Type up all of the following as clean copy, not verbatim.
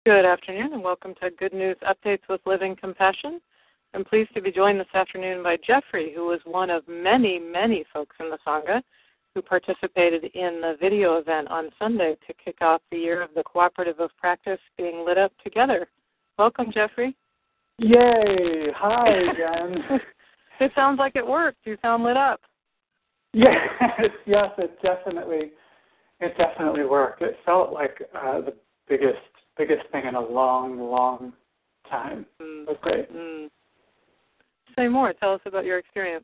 Good afternoon and welcome to Good News Updates with Living Compassion. I'm pleased to be joined this afternoon by Jeffrey, who was one of many, many folks in the Sangha who participated in the video event on Sunday to kick off the year of the Cooperative of Practice being lit up together. Welcome, Jeffrey. Yay! Hi again. It sounds like it worked. You sound lit up. Yes, it definitely worked. It felt like the biggest thing in a long time. It was great. Say more. Tell us about your experience.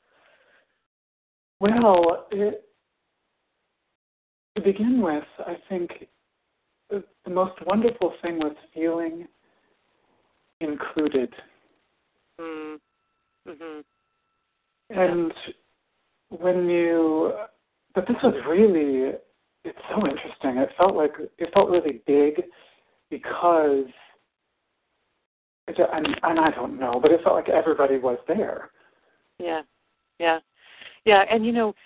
Well, to begin with, I think the most wonderful thing was feeling included. And but this was really, it's so interesting. It felt really big because, and I don't know, but it felt like everybody was there. Yeah. And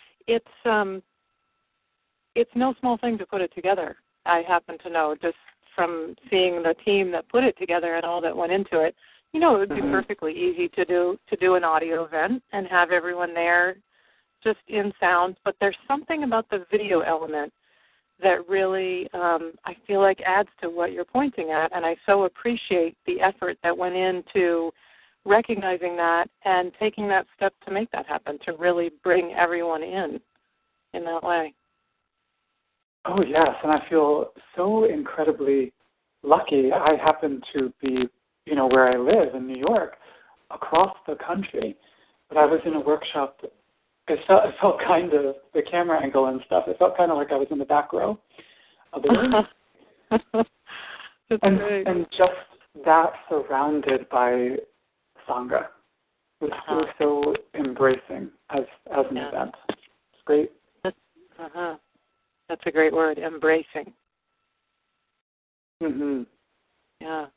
it's no small thing to put it together. I happen to know just from seeing the team that put it together and all that went into it. It would be perfectly easy to do an audio event and have everyone there just in sound, but there's something about the video element that really, I feel like, adds to what you're pointing at, and I so appreciate the effort that went into recognizing that and taking that step to make that happen, to really bring everyone in that way. Oh, yes, and I feel so incredibly lucky. I happen to be, where I live in New York, across the country, but I was in a workshop. It felt kind of, the camera angle and stuff, it felt kind of like I was in the back row of the room. and just that surrounded by Sangha was so embracing as an event. It's great. That's a great word, embracing. Yeah.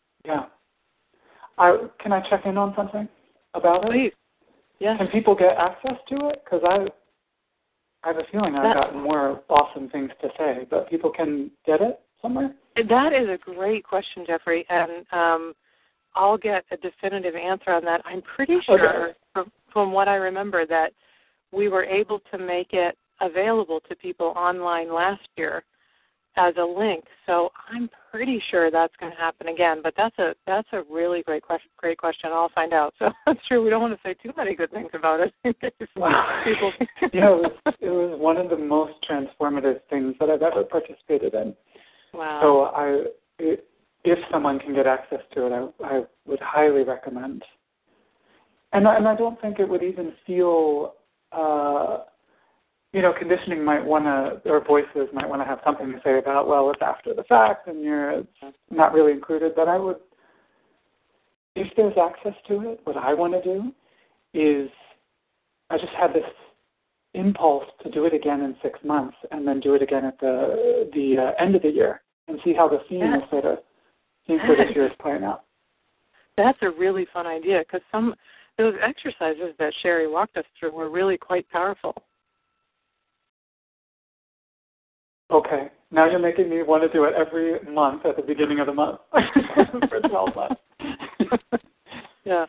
Can I check in on something about it? Please. Yeah. Can people get access to it? Because I have a feeling I've got more awesome things to say, but people can get it somewhere? That is a great question, Jeffrey, and I'll get a definitive answer on that. I'm pretty sure, from what I remember, that we were able to make it available to people online last year as a link. So I'm pretty sure that's going to happen again. But that's a really great question. I'll find out. So that's true. We don't want to say too many good things about it. People. It was one of the most transformative things that I've ever participated in. Wow. So if someone can get access to it, I would highly recommend. And I don't think it would even feel, conditioning might want to, or voices might want to have something to say about, well, it's after the fact and you're not really included. But if there's access to it, what I want to do is, I just had this impulse to do it again in 6 months and then do it again at the end of the year and see how the theme for this year is playing out. That's a really fun idea, because those exercises that Sherry walked us through were really quite powerful. Okay, now you're making me want to do it every month at the beginning of the month for 12 months. Yeah.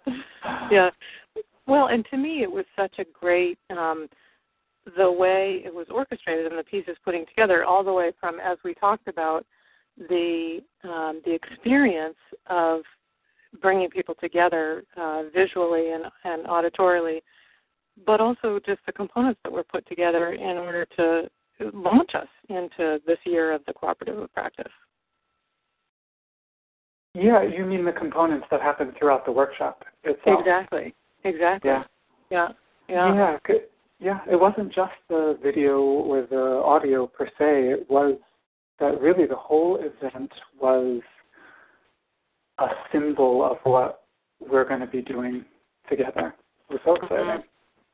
Well, and to me it was such a great, the way it was orchestrated and the pieces putting together, all the way from, as we talked about, the experience of bringing people together visually and auditorily, but also just the components that were put together in order to launch us into this year of the Cooperative of Practice. Yeah, you mean the components that happened throughout the workshop itself? Exactly. Yeah. It wasn't just the video or the audio per se. It was that really the whole event was a symbol of what we're going to be doing together. It was so exciting.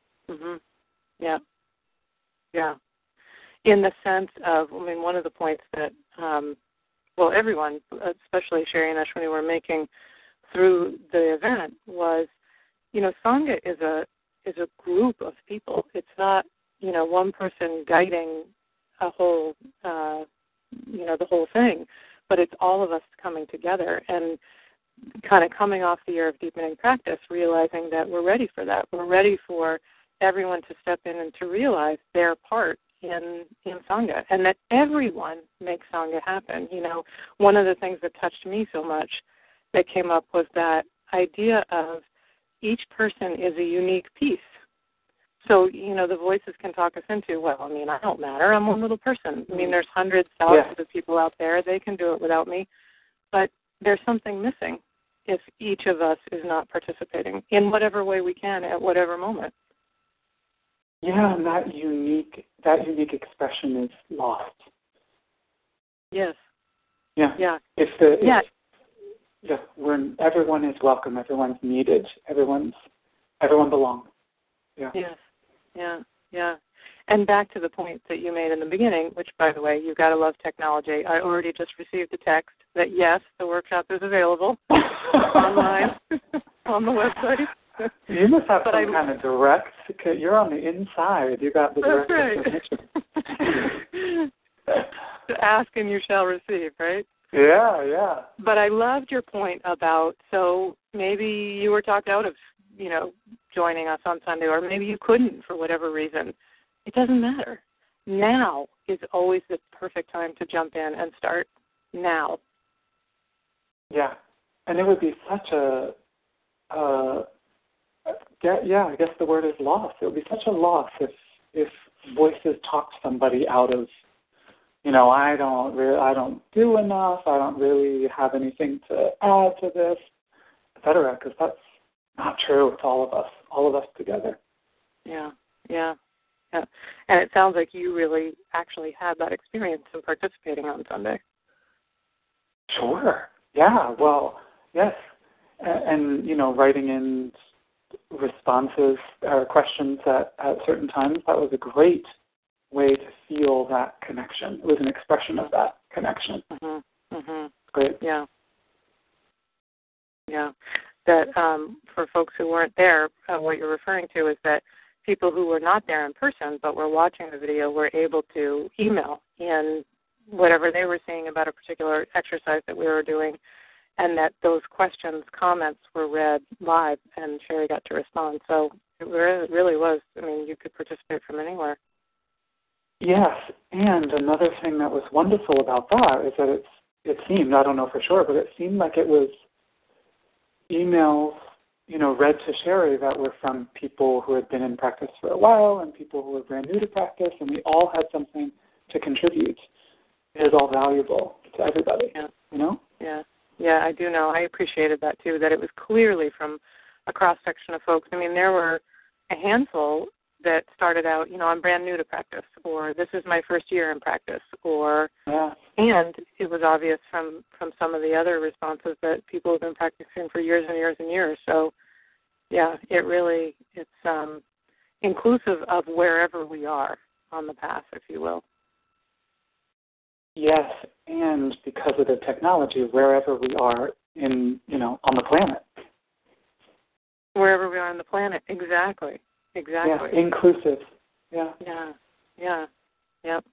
Yeah. In the sense of, one of the points that, everyone, especially Sherry and Ashwini, were making through the event was, Sangha is a group of people. It's not, one person guiding a whole, the whole thing, but it's all of us coming together and kind of coming off the year of deepening practice, realizing that we're ready for that. We're ready for everyone to step in and to realize their part in Sangha, and that everyone makes Sangha happen. You know, one of the things that touched me so much that came up was that idea of each person is a unique piece. So, you know, the voices can talk us into, well, I mean, I don't matter. I'm one little person. I mean, there's hundreds, thousands of people out there. They can do it without me. But there's something missing if each of us is not participating in whatever way we can at whatever moment. Yeah, and that unique expression is lost. Yes. Yeah. Yeah. When everyone is welcome, everyone's needed, everyone belongs. Yeah. Yes. Yeah. And back to the point that you made in the beginning, which, by the way, you've got to love technology. I already just received a text that, yes, the workshop is available online on the website. You must have some kind of direct, you're on the inside. You got the direct information. Ask and you shall receive, right? Yeah. But I loved your point about, so maybe you were talked out of, you know, joining us on Sunday, or maybe you couldn't for whatever reason. It doesn't matter. Now is always the perfect time to jump in and start now. Yeah. And it would be such I guess the word is loss. It would be such a loss if voices talked somebody out of, you know, I don't do enough, I don't really have anything to add to this, etc. Because that's not true. It's all of us together. Yeah. And it sounds like you really actually had that experience in participating on Sunday. Sure. Yeah. Well, yes. And you know, writing in responses or questions at certain times, that was a great way to feel that connection. It was an expression of that connection. Great. Yeah. That for folks who weren't there, what you're referring to is that people who were not there in person but were watching the video were able to email in whatever they were seeing about a particular exercise that we were doing, and that those questions, comments were read live, and Sherry got to respond. So it really was, I mean, you could participate from anywhere. Yes, and another thing that was wonderful about that is that it seemed, I don't know for sure, but it seemed like it was emails, you know, read to Sherry that were from people who had been in practice for a while and people who were brand new to practice, and we all had something to contribute. It is all valuable to everybody, you know? Yeah, I do know. I appreciated that, too, that it was clearly from a cross-section of folks. I mean, there were a handful that started out, you know, I'm brand new to practice, or this is my first year in practice, or, and it was obvious from some of the other responses that people have been practicing for years and years and years. So, yeah, it's inclusive of wherever we are on the path, if you will. Yes, and because of the technology, wherever we are in, you know, on the planet. Wherever we are on the planet, exactly. Yeah, inclusive. Yeah. Yep.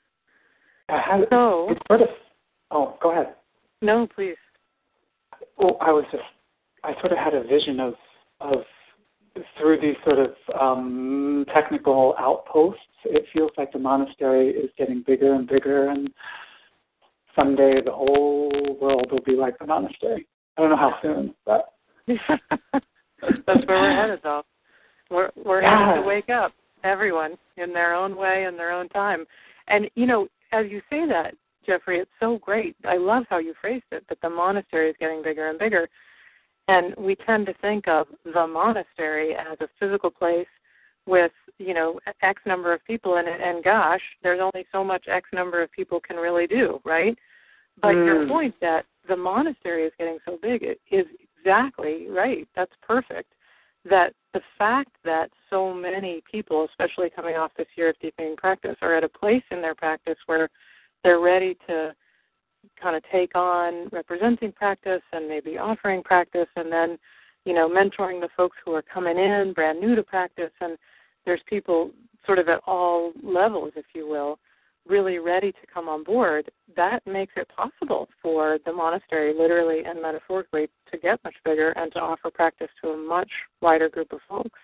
So, go ahead. No, please. Well, I sort of had a vision of through these sort of technical outposts, it feels like the monastery is getting bigger and bigger, and someday the whole world will be like the monastery. I don't know how soon, but that's where we're headed, though. We're headed to wake up, everyone, in their own way, in their own time. And, you know, as you say that, Jeffrey, it's so great. I love how you phrased it, that the monastery is getting bigger and bigger. And we tend to think of the monastery as a physical place with, you know, X number of people in it, and gosh, there's only so much X number of people can really do, right? But your point that the monastery is getting so big is exactly right. That's perfect. That the fact that so many people, especially coming off this year of deepening practice, are at a place in their practice where they're ready to kind of take on representing practice and maybe offering practice, and then, you know, mentoring the folks who are coming in brand new to practice. And there's people sort of at all levels, if you will, really ready to come on board, that makes it possible for the monastery, literally and metaphorically, to get much bigger and to offer practice to a much wider group of folks.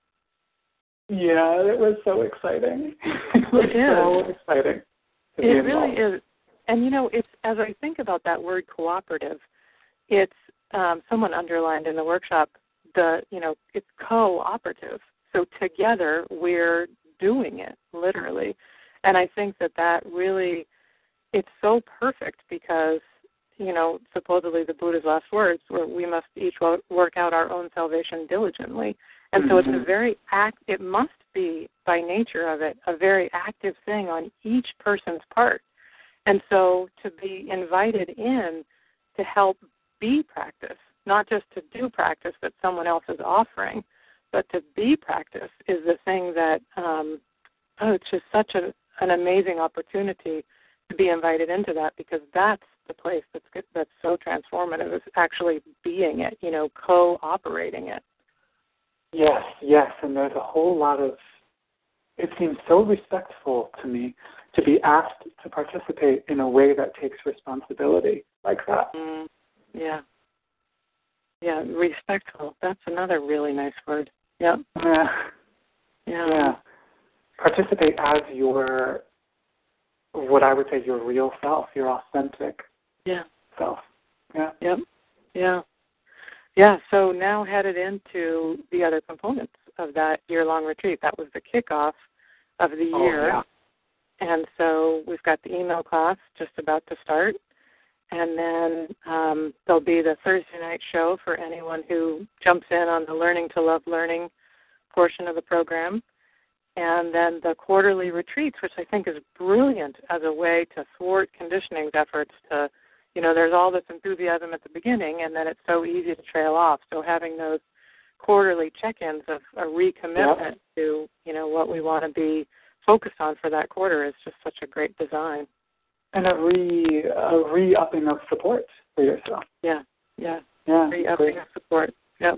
Yeah, it was so exciting. It was so exciting. It really is. And, it's, as I think about that word cooperative, it's someone underlined in the workshop, it's cooperative. So together we're doing it, literally. And I think that really, it's so perfect because, supposedly the Buddha's last words were, we must each work out our own salvation diligently. And so it's it must be, by nature of it, a very active thing on each person's part. And so to be invited in to help be practice, not just to do practice that someone else is offering, but to be practice is the thing that, it's just such an amazing opportunity to be invited into that, because that's the place that's so transformative, is actually being it, cooperating it. Yes, and there's a whole lot of, it seems so respectful to me to be asked to participate in a way that takes responsibility like that. Yeah, respectful. That's another really nice word. Yep. Yeah. Participate as your, what I would say, your real self, your authentic self. Yeah. Yep. Yeah. Yeah, so now headed into the other components of that year-long retreat. That was the kickoff of the year. Yeah. And so we've got the email class just about to start. And then there'll be the Thursday night show for anyone who jumps in on the Learning to Love Learning portion of the program. And then the quarterly retreats, which I think is brilliant as a way to thwart conditioning's efforts to, there's all this enthusiasm at the beginning, and then it's so easy to trail off. So having those quarterly check-ins of a recommitment to, what we want to be focused on for that quarter is just such a great design. And a re-upping of support for yourself. Yeah. Re-upping of support. Yep.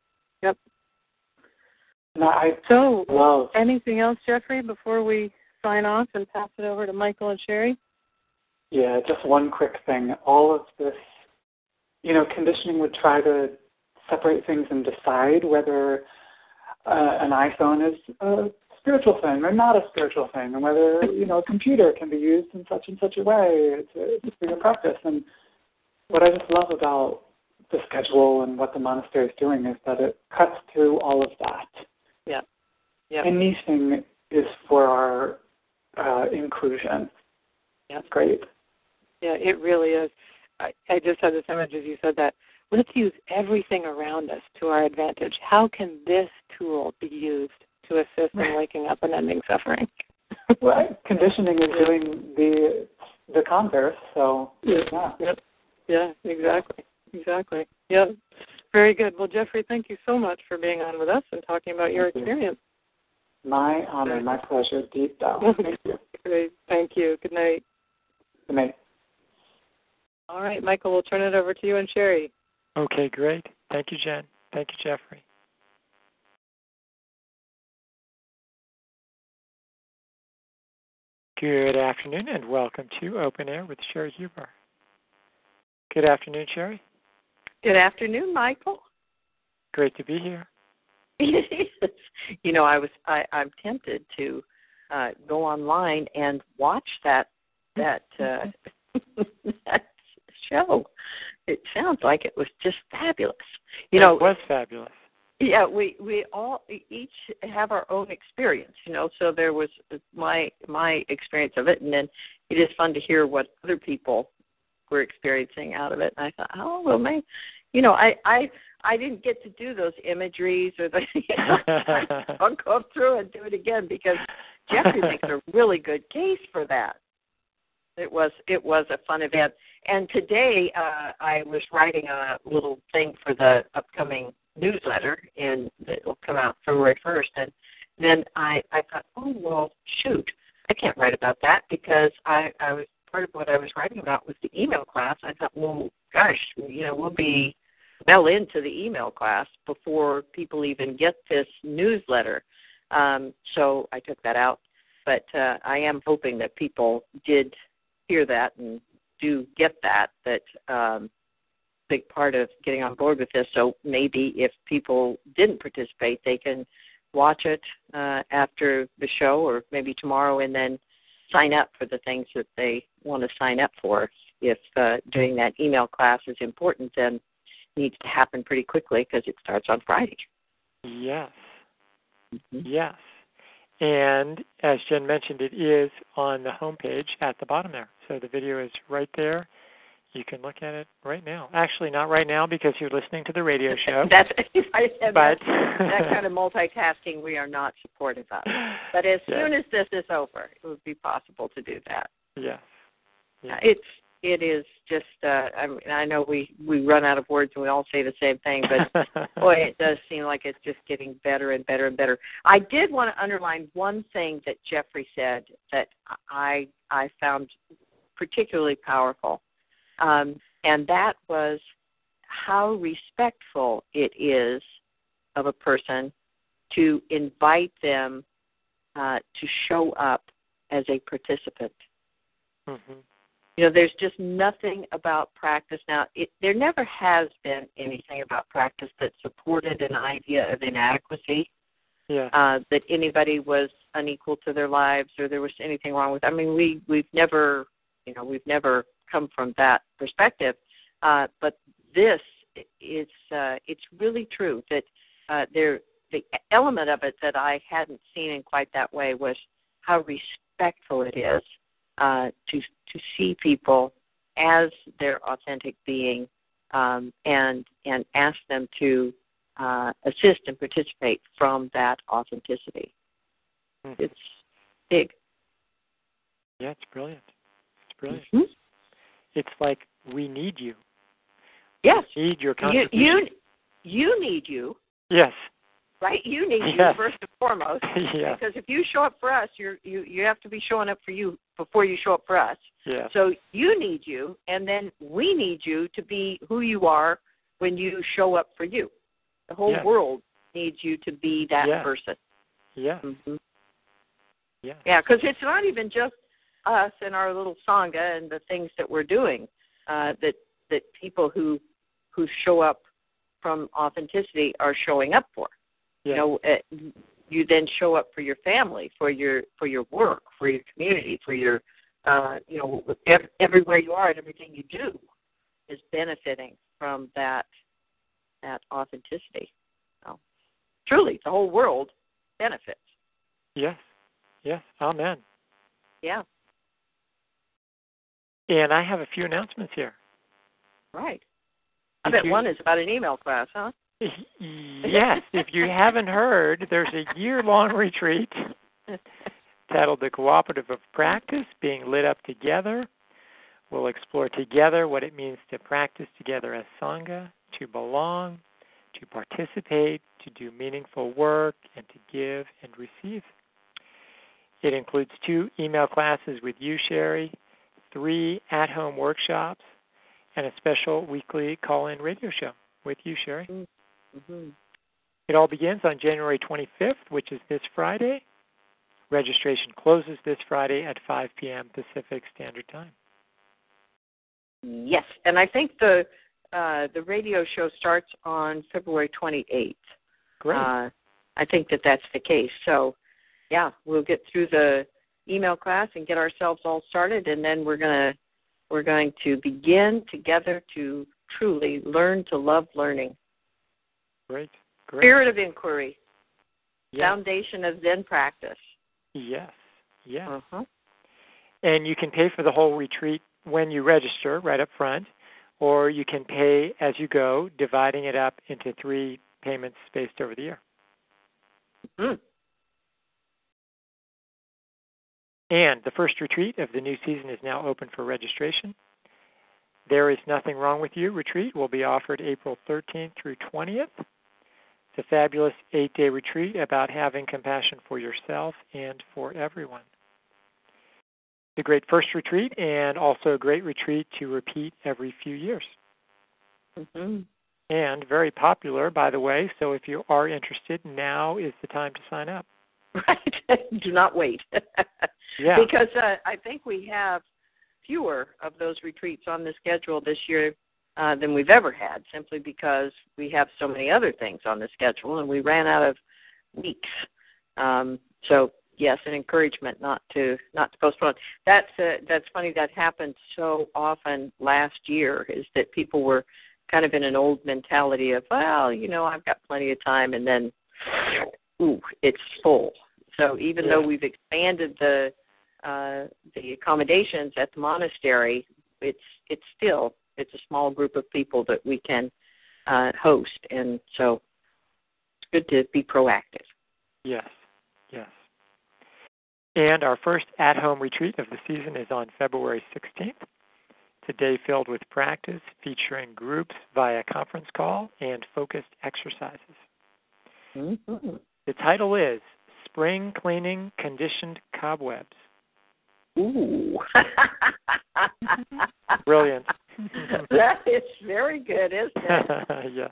No, anything else, Jeffrey, before we sign off and pass it over to Michael and Sherry? Yeah, just one quick thing. All of this, conditioning would try to separate things and decide whether an iPhone is a spiritual thing or not a spiritual thing, and whether, a computer can be used in such and such a way to for your practice. And what I just love about the schedule and what the monastery is doing is that it cuts through all of that. Yeah. Anything is for our inclusion. Yeah. Great. Yeah, it really is. I just had this image as you said that. Let's use everything around us to our advantage. How can this tool be used to assist in waking up and ending suffering? Well, conditioning is doing the converse, so yeah. Yep. Yeah, exactly. Yeah. Very good. Well, Jeffrey, thank you so much for being on with us and talking about your experience. My honor, my pleasure, deep down. Thank you. Great. Thank you. Good night. Good night. All right, Michael, we'll turn it over to you and Sherry. Okay, great. Thank you, Jen. Thank you, Jeffrey. Good afternoon and welcome to Open Air with Sherry Huber. Good afternoon, Sherry. Good afternoon, Michael. Great to be here. I'm tempted to go online and watch that that show. It sounds like it was just fabulous. It was fabulous. Yeah, we all each have our own experience, so there was my experience of it, and then it is fun to hear what other people were experiencing out of it. And I thought, oh, well, man, I didn't get to do those imageries or I'll go through and do it again because Jeffrey makes a really good case for that. It was a fun event. And today I was writing a little thing for the upcoming newsletter, and it will come out February 1st. And then I thought, oh, well, shoot, I can't write about that because I was part of what I was writing about was the email class. I thought, well, gosh, we'll be well into the email class before people even get this newsletter. So I took that out. But I am hoping that people did hear that and do get that big part of getting on board with this. So maybe if people didn't participate, they can watch it after the show or maybe tomorrow and then sign up for the things that they want to sign up for. If doing that email class is important, then it needs to happen pretty quickly because it starts on Friday. Yes. Mm-hmm. Yes. And as Jen mentioned, it is on the homepage at the bottom there. So the video is right there. You can look at it right now. Actually, not right now because you're listening to the radio show. That kind of multitasking we are not supportive of. But as soon as this is over, it would be possible to do that. Yes. It is just, I know we run out of words and we all say the same thing, but boy, it does seem like it's just getting better and better and better. I did want to underline one thing that Jeffrey said that I found particularly powerful. And that was how respectful it is of a person to invite them to show up as a participant. Mm-hmm. You know, there's just nothing about practice. Now, there never has been anything about practice that supported an idea of inadequacy, that anybody was unequal to their lives or there was anything wrong with it. I mean, we've never come from that perspective. But this is, it's really true that the element of it that I hadn't seen in quite that way was how respectful it is to see people as their authentic being and ask them to assist and participate from that authenticity. Mm-hmm. It's big. Yeah, it's brilliant. It's brilliant. Mm-hmm. It's like we need you. Yes. We need your contribution. You need you. Yes. Right? You need you first and foremost. Yes. Because if you show up for us, you have to be showing up for you before you show up for us. Yes. So you need you, and then we need you to be who you are when you show up for you. The whole world needs you to be that person. Yeah. Mm-hmm. Yeah. Yeah, because it's not even just us and our little Sangha and the things that we're doing. That people who show up from authenticity are showing up for. Yeah. You know, you then show up for your family, for your work, for your community, for your everywhere you are and everything you do is benefiting from that authenticity. So, truly, the whole world benefits. Yes. Yes. Amen. Yeah. And I have a few announcements here. Right. I bet one is about an email class, huh? Yes. If you haven't heard, there's a year-long retreat titled The Cooperative of Practice, being lit up together. We'll explore together what it means to practice together as Sangha, to belong, to participate, to do meaningful work, and to give and receive. It includes 2 email classes with you, Sherry, 3 at-home workshops, and a special weekly call-in radio show with you, Sherry. Mm-hmm. It all begins on January 25th, which is this Friday. Registration closes this Friday at 5 p.m. Pacific Standard Time. Yes, and I think the radio show starts on February 28th. Great. I think that's the case. So, yeah, we'll get through the email class and get ourselves all started, and then we're going to begin together to truly learn to love learning. Great. Spirit of inquiry. Yes. Foundation of Zen practice. Yes. Yes. Uh-huh. And you can pay for the whole retreat when you register right up front, or you can pay as you go, dividing it up into 3 payments spaced over the year. Mm-hmm. And the first retreat of the new season is now open for registration. There Is Nothing Wrong With You retreat will be offered April 13th through 20th. It's a fabulous 8-day retreat about having compassion for yourself and for everyone. The great first retreat, and also a great retreat to repeat every few years. Mm-hmm. And very popular, by the way, so if you are interested, now is the time to sign up. Right. Do not wait. Yeah. Because I think we have fewer of those retreats on the schedule this year than we've ever had, simply because we have so many other things on the schedule, and we ran out of weeks. So yes, an encouragement not to postpone. That's funny. That happened so often last year, is that people were kind of in an old mentality of, well, I've got plenty of time, and then, it's full. So even though we've expanded the accommodations at the monastery, it's a small group of people that we can host, and so it's good to be proactive. Yes. And our first at-home retreat of the season is on February 16th. It's a day filled with practice, featuring groups via conference call and focused exercises. Mm-hmm. The title is Spring Cleaning Conditioned Cobwebs. Ooh. Brilliant. That is very good, isn't it? Yes.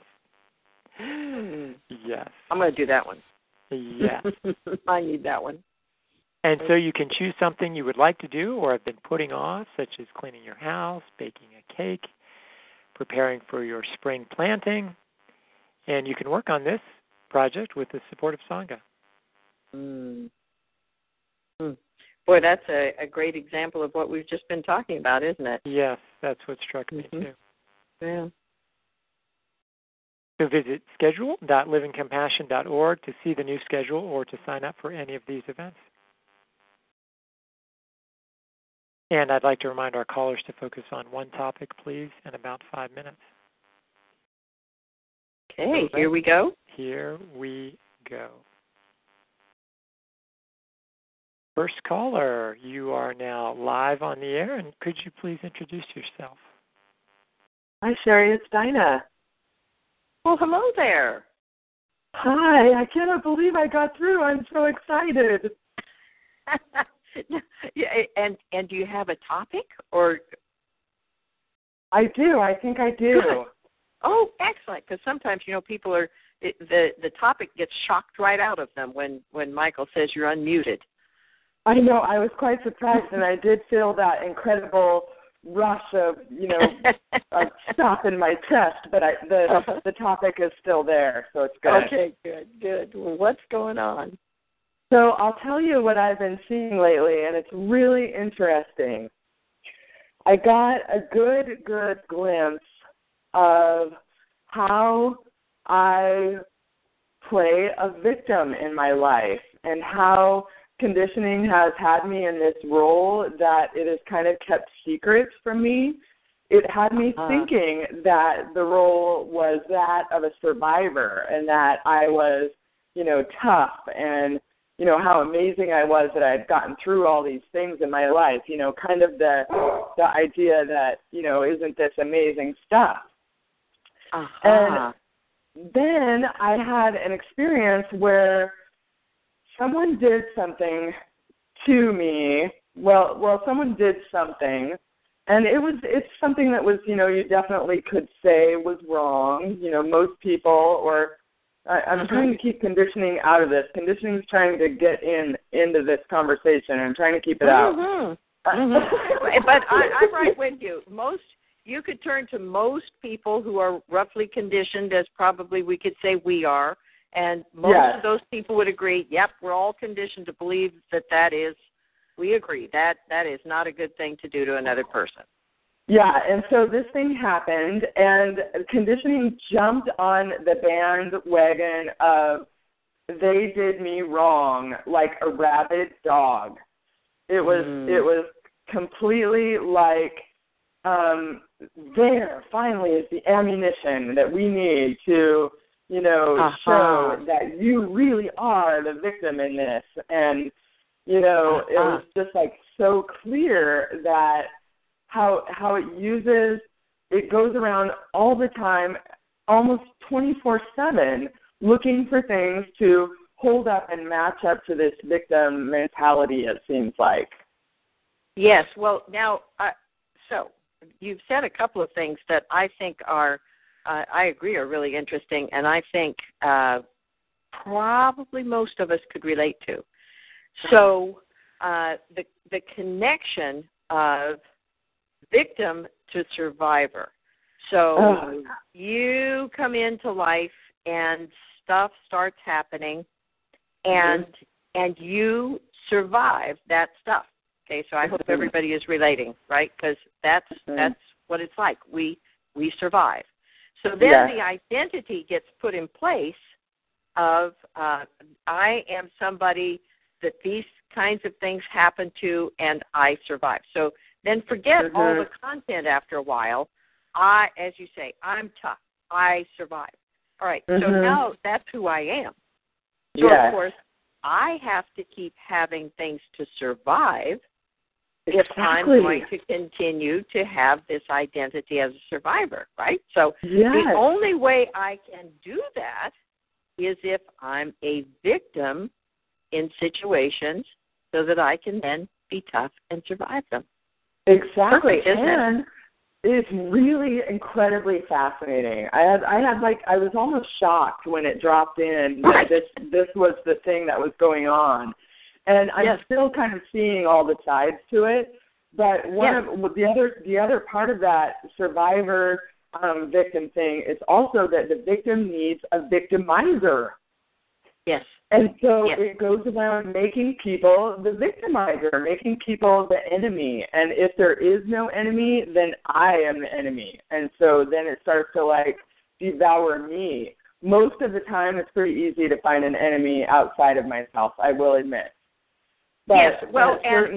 Yes. I'm going to do that one. Yes. I need that one. And so you can choose something you would like to do or have been putting off, such as cleaning your house, baking a cake, preparing for your spring planting. And you can work on this project with the support of Sangha. Boy, that's a great example of what we've just been talking about, isn't it? Yes, that's what struck me too. Yeah. So visit schedule.livingcompassion.org to see the new schedule or to sign up for any of these events. And I'd like to remind our callers to focus on one topic, please, in about 5 minutes. Okay, here we go. Here we go. First caller, you are now live on the air, and could you please introduce yourself? Hi, Sherry. It's Dinah. Well, hello there. Hi. I cannot believe I got through. I'm so excited. Yeah, and do you have a topic, or? I do. I think I do. Good. Oh, excellent! Because sometimes people are the topic gets shocked right out of them when Michael says you're unmuted. I know. I was quite surprised, and I did feel that incredible rush of of stuff in my chest. But the topic is still there, so it's good. Okay, good. Well, what's going on? So I'll tell you what I've been seeing lately, and it's really interesting. I got a good glimpse of how I play a victim in my life and how conditioning has had me in this role that it has kind of kept secrets from me. It had me thinking that the role was that of a survivor and that I was, tough and how amazing I was that I had gotten through all these things in my life, kind of the idea that, isn't this amazing stuff? And then I had an experience where someone did something to me. Well, someone did something, and it's something that was, you definitely could say was wrong. Most people, or I'm trying to keep conditioning out of this. Conditioning is trying to get into this conversation and trying to keep it out. But I'm right with you. You could turn to most people who are roughly conditioned, as probably we could say we are, and most of those people would agree, yep, we're all conditioned to believe that is, we agree, that is not a good thing to do to another person. Yeah, and so this thing happened, and conditioning jumped on the bandwagon of they did me wrong like a rabid dog. It was completely like, there finally is the ammunition that we need to, show that you really are the victim in this. And, it was just like so clear that how it goes around all the time, almost 24/7, looking for things to hold up and match up to this victim mentality, it seems like. Yes. Well, now, so you've said a couple of things that I think are, I agree, are really interesting, and I think probably most of us could relate to. So the connection of victim to survivor. So you come into life and stuff starts happening, and you survive that stuff. Okay, so I hope everybody is relating, right? Because that's what it's like. We survive. So then the identity gets put in place of I am somebody that these kinds of things happen to, and I survive. So then forget all the content after a while. As you say, I'm tough. I survive. All right, so now that's who I am. So, of course, I have to keep having things to survive if I'm going to continue to have this identity as a survivor, right? So the only way I can do that is if I'm a victim in situations so that I can then be tough and survive them. Exactly. Perfect, isn't and it? It's really incredibly fascinating. I was almost shocked when it dropped in that this was the thing that was going on. And I'm still kind of seeing all the sides to it, but the other part of that survivor victim thing is also that the victim needs a victimizer. Yes. And so it goes around making people the victimizer, making people the enemy. And if there is no enemy, then I am the enemy. And so then it starts to, like, devour me. Most of the time it's pretty easy to find an enemy outside of myself, I will admit. But, yes, well, and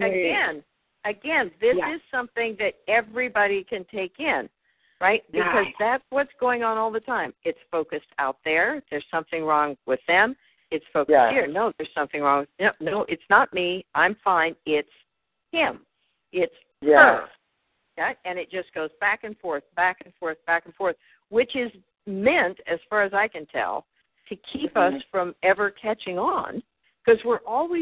again, this is something that everybody can take in, right? Because that's what's going on all the time. It's focused out there. There's something wrong with them. It's focused here. No, there's something wrong. No, it's not me. I'm fine. It's him. It's her. Yeah? And it just goes back and forth, back and forth, back and forth, which is meant, as far as I can tell, to keep us from ever catching on, because we're always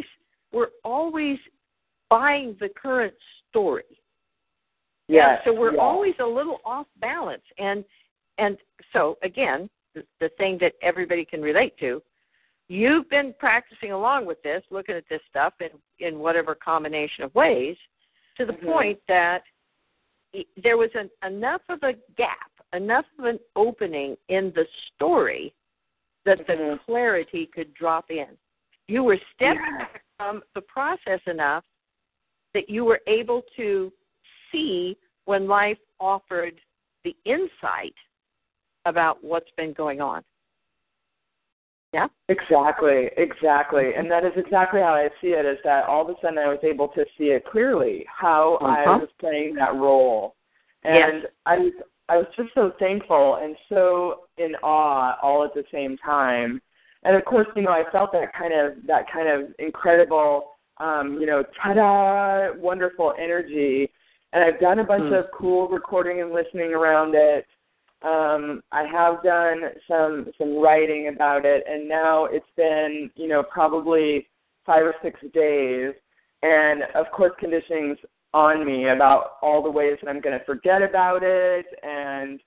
buying the current story. Yeah. So we're always a little off balance. And so, again, the thing that everybody can relate to, you've been practicing along with this, looking at this stuff in whatever combination of ways, to the point that there was enough of a gap, enough of an opening in the story that the clarity could drop in. You were stepping back from the process enough that you were able to see when life offered the insight about what's been going on. Yeah? Exactly. And that is exactly how I see it, is that all of a sudden I was able to see it clearly, how I was playing that role. And I was just so thankful and so in awe all at the same time. And of course, I felt that kind of incredible, ta-da, wonderful energy. And I've done a bunch of cool recording and listening around it. I have done some writing about it, and now it's been, probably 5 or 6 days. And of course, conditioning's on me about all the ways that I'm going to forget about it, and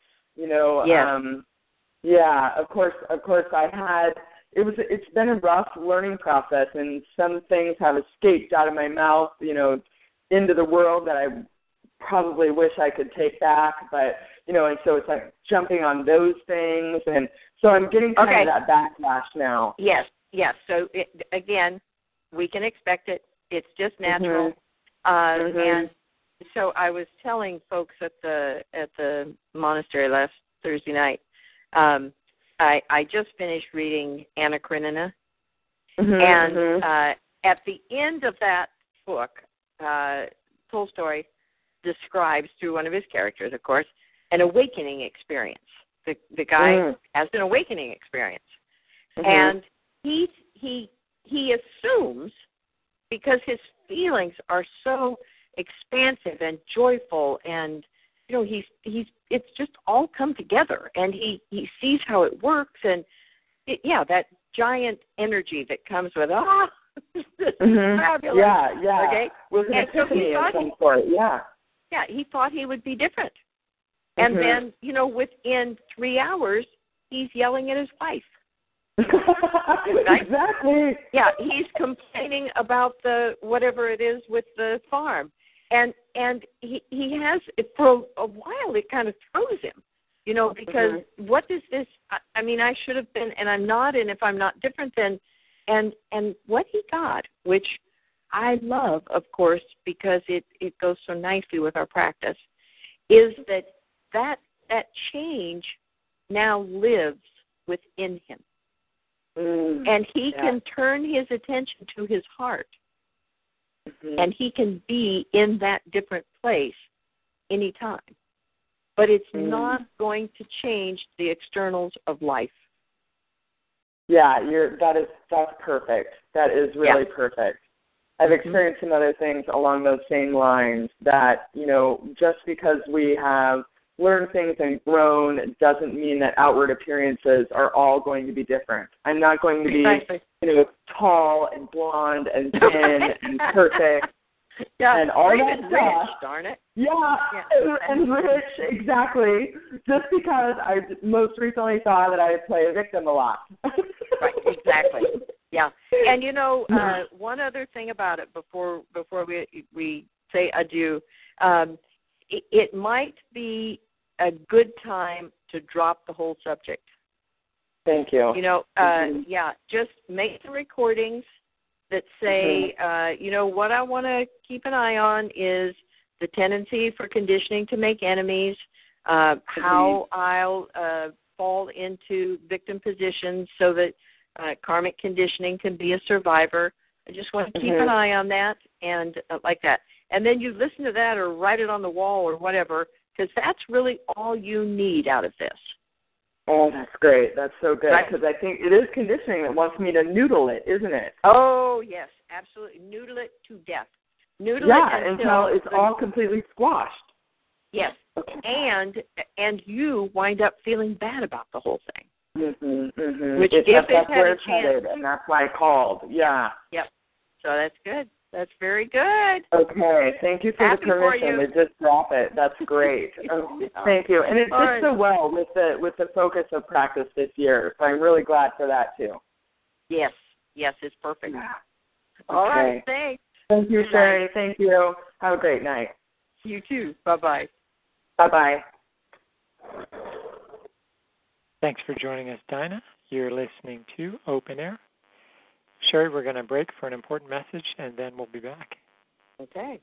of course I had. It's been a rough learning process, and some things have escaped out of my mouth, into the world that I probably wish I could take back, but and so it's like jumping on those things, and so I'm getting kind of that backlash now. Yes. So again, we can expect it. It's just natural. And so I was telling folks at the monastery last Thursday night. I just finished reading Anna Karenina, and at the end of that book, Tolstoy describes, through one of his characters, of course, an awakening experience. The guy has an awakening experience, and he assumes, because his feelings are so expansive and joyful, and it's just all come together, and he sees how it works, and that giant energy that comes with this is fabulous. Okay, with an epiphany of some sort. He thought he would be different. And then, within 3 hours, he's yelling at his wife. Right? Exactly. Yeah, he's complaining about the whatever it is with the farm, and he has for a while. It kind of throws him, because what does this? I mean, I should have been, and I'm not, and if I'm not different, then, and what he got, which I love, of course, because it goes so nicely with our practice, is that change now lives within him. And he can turn his attention to his heart, and he can be in that different place anytime. But it's not going to change the externals of life. Yeah, that's perfect. That is really perfect. I've experienced some other things along those same lines that, just because we have learned things and grown doesn't mean that outward appearances are all going to be different. I'm not going to be, tall and blonde and thin and perfect and all that stuff. Rich, darn it. Yeah, and rich, exactly. Just because I most recently saw that I play a victim a lot. Right, exactly. Yeah, and one other thing about it before we say adieu, it might be a good time to drop the whole subject. Thank you. Just make the recordings that say, what I want to keep an eye on is the tendency for conditioning to make enemies, how I'll fall into victim positions so that karmic conditioning can be a survivor. I just want to keep an eye on that and like that. And then you listen to that or write it on the wall or whatever, because that's really all you need out of this. Oh, that's great. That's so good. Because I think it is conditioning that wants me to noodle it, isn't it? Oh, yes, absolutely. Noodle it to death. Noodle it until it's all completely squashed. Yes. Okay. And you wind up feeling bad about the whole thing. Which that's where it's headed, and that's why I called. Yeah. Yep. So that's good. That's very good. Okay. Thank you for the permission to just drop it. That's great. Thank you. And it fits so well with the focus of practice this year. So I'm really glad for that too. Yes. Yes, it's perfect. Okay. All right. Thanks. Thank you, Sherry. Thank you. Have a great night. You too. Bye-bye. Bye-bye. Thanks for joining us, Dinah. You're listening to Open Air. Sherry, we're going to break for an important message, and then we'll be back. Okay.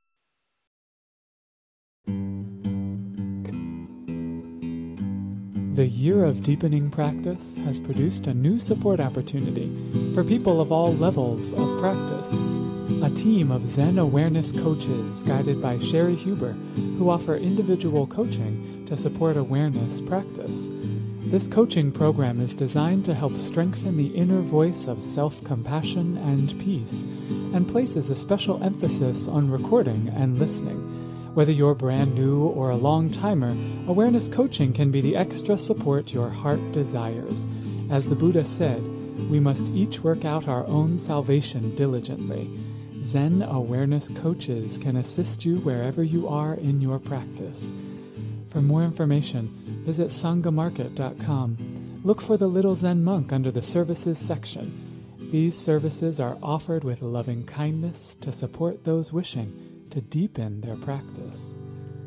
The Year of Deepening Practice has produced a new support opportunity for people of all levels of practice. A team of Zen awareness coaches guided by Sherry Huber, who offer individual coaching to support awareness practice. This coaching program is designed to help strengthen the inner voice of self-compassion and peace, and places a special emphasis on recording and listening. Whether you're brand new or a long-timer, awareness coaching can be the extra support your heart desires. As the Buddha said, we must each work out our own salvation diligently. Zen awareness coaches can assist you wherever you are in your practice. For more information, visit sangamarket.com. Look for the Little Zen Monk under the Services section. These services are offered with loving kindness to support those wishing to deepen their practice.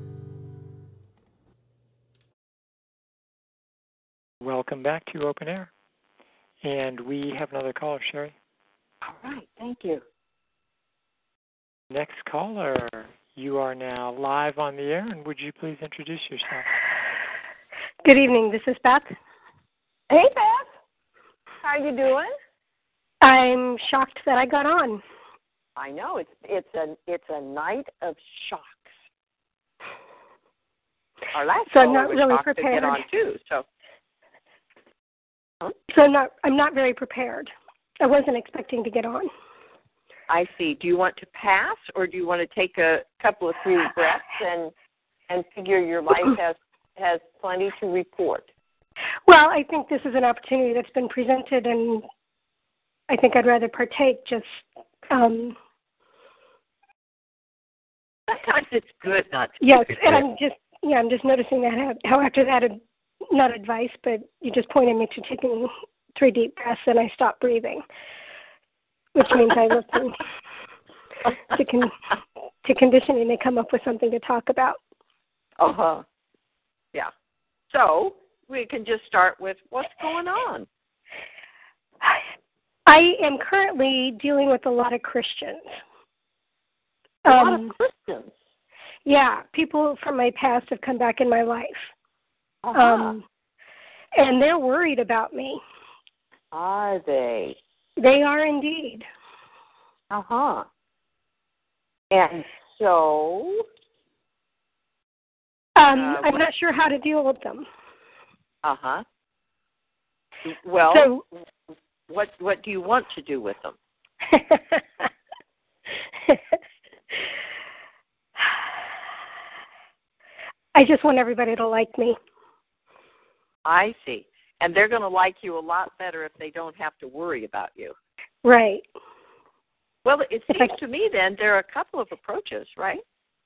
Welcome back to Open Air. And we have another caller, Sherry. All right, thank you. Next caller, you are now live on the air, and would you please introduce yourself? Good evening, this is Beth. Hey, Beth. How you doing? I'm shocked that I got on. I know, it's a night of shocks. Our last so I'm not was really shocked prepared. To get on too, so. Huh? So I'm not very prepared. I wasn't expecting to get on. I see. Do you want to pass, or do you want to take a couple of few breaths and figure your life has plenty to report? Well, I think this is an opportunity that's been presented, and I think I'd rather partake. Just sometimes it's good not to. Yes, and I'm just noticing that how after that, not advice, but you just pointed me to 3 deep breaths and I stop breathing, which means I listen to conditioning to come up with something to talk about. Uh-huh. Yeah. So we can just start with what's going on. I am currently dealing with a lot of Christians. A lot of Christians? Yeah, people from my past have come back in my life. Uh-huh. And they're worried about me. Are they? They are indeed. Uh-huh. And so? I'm not sure how to deal with them. Uh-huh. Well, so, what do you want to do with them? I just want everybody to like me. I see. And they're going to like you a lot better if they don't have to worry about you. Right. Well, it seems to me then there are a couple of approaches, right?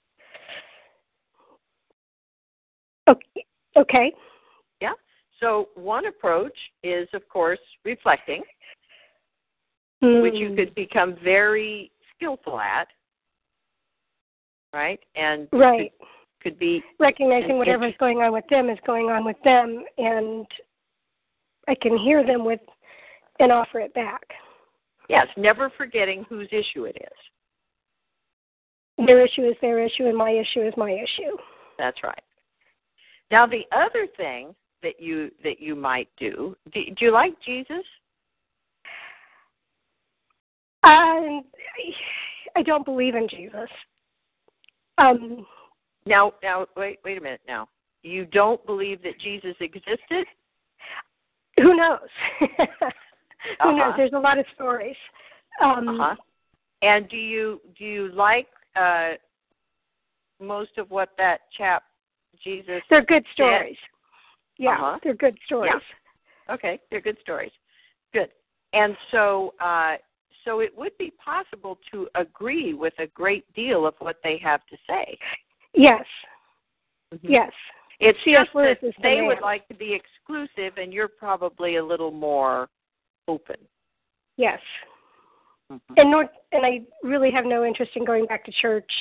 Okay. Yeah. So one approach is, of course, reflecting, which you could become very skillful at, right? And right. Could be recognizing whatever's going on with them is going on with them, and I can hear them with and offer it back. Yes, never forgetting whose issue it is. Their issue is their issue, and my issue is my issue. That's right. Now, the other thing that you might do you like Jesus? I don't believe in Jesus. Now, wait a minute. Now, you don't believe that Jesus existed? Who knows? Who knows? There's a lot of stories. And do you like most of what that chap Jesus? They're good stories. Did? Yeah, they're good stories. Yeah. Okay, they're good stories. Good. And so, so it would be possible to agree with a great deal of what they have to say. Yes. Mm-hmm. Yes. It's C.S. just Lewis that is they the would man. like to be exclusive, and you're probably a little more open. Yes. Mm-hmm. And I really have no interest in going back to church.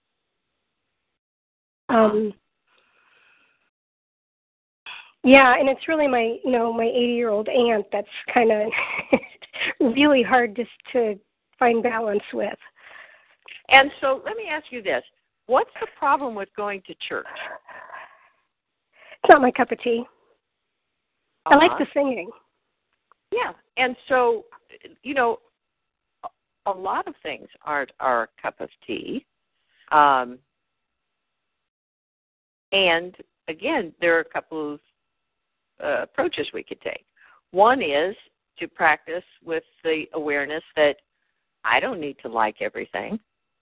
Yeah, and it's really my 80-year-old aunt that's kind of really hard just to find balance with. And so let me ask you this. What's the problem with going to church? It's not my cup of tea. I like the singing. Yeah, and so, a lot of things aren't our cup of tea. And, again, there are a couple of approaches we could take. One is to practice with the awareness that I don't need to like everything.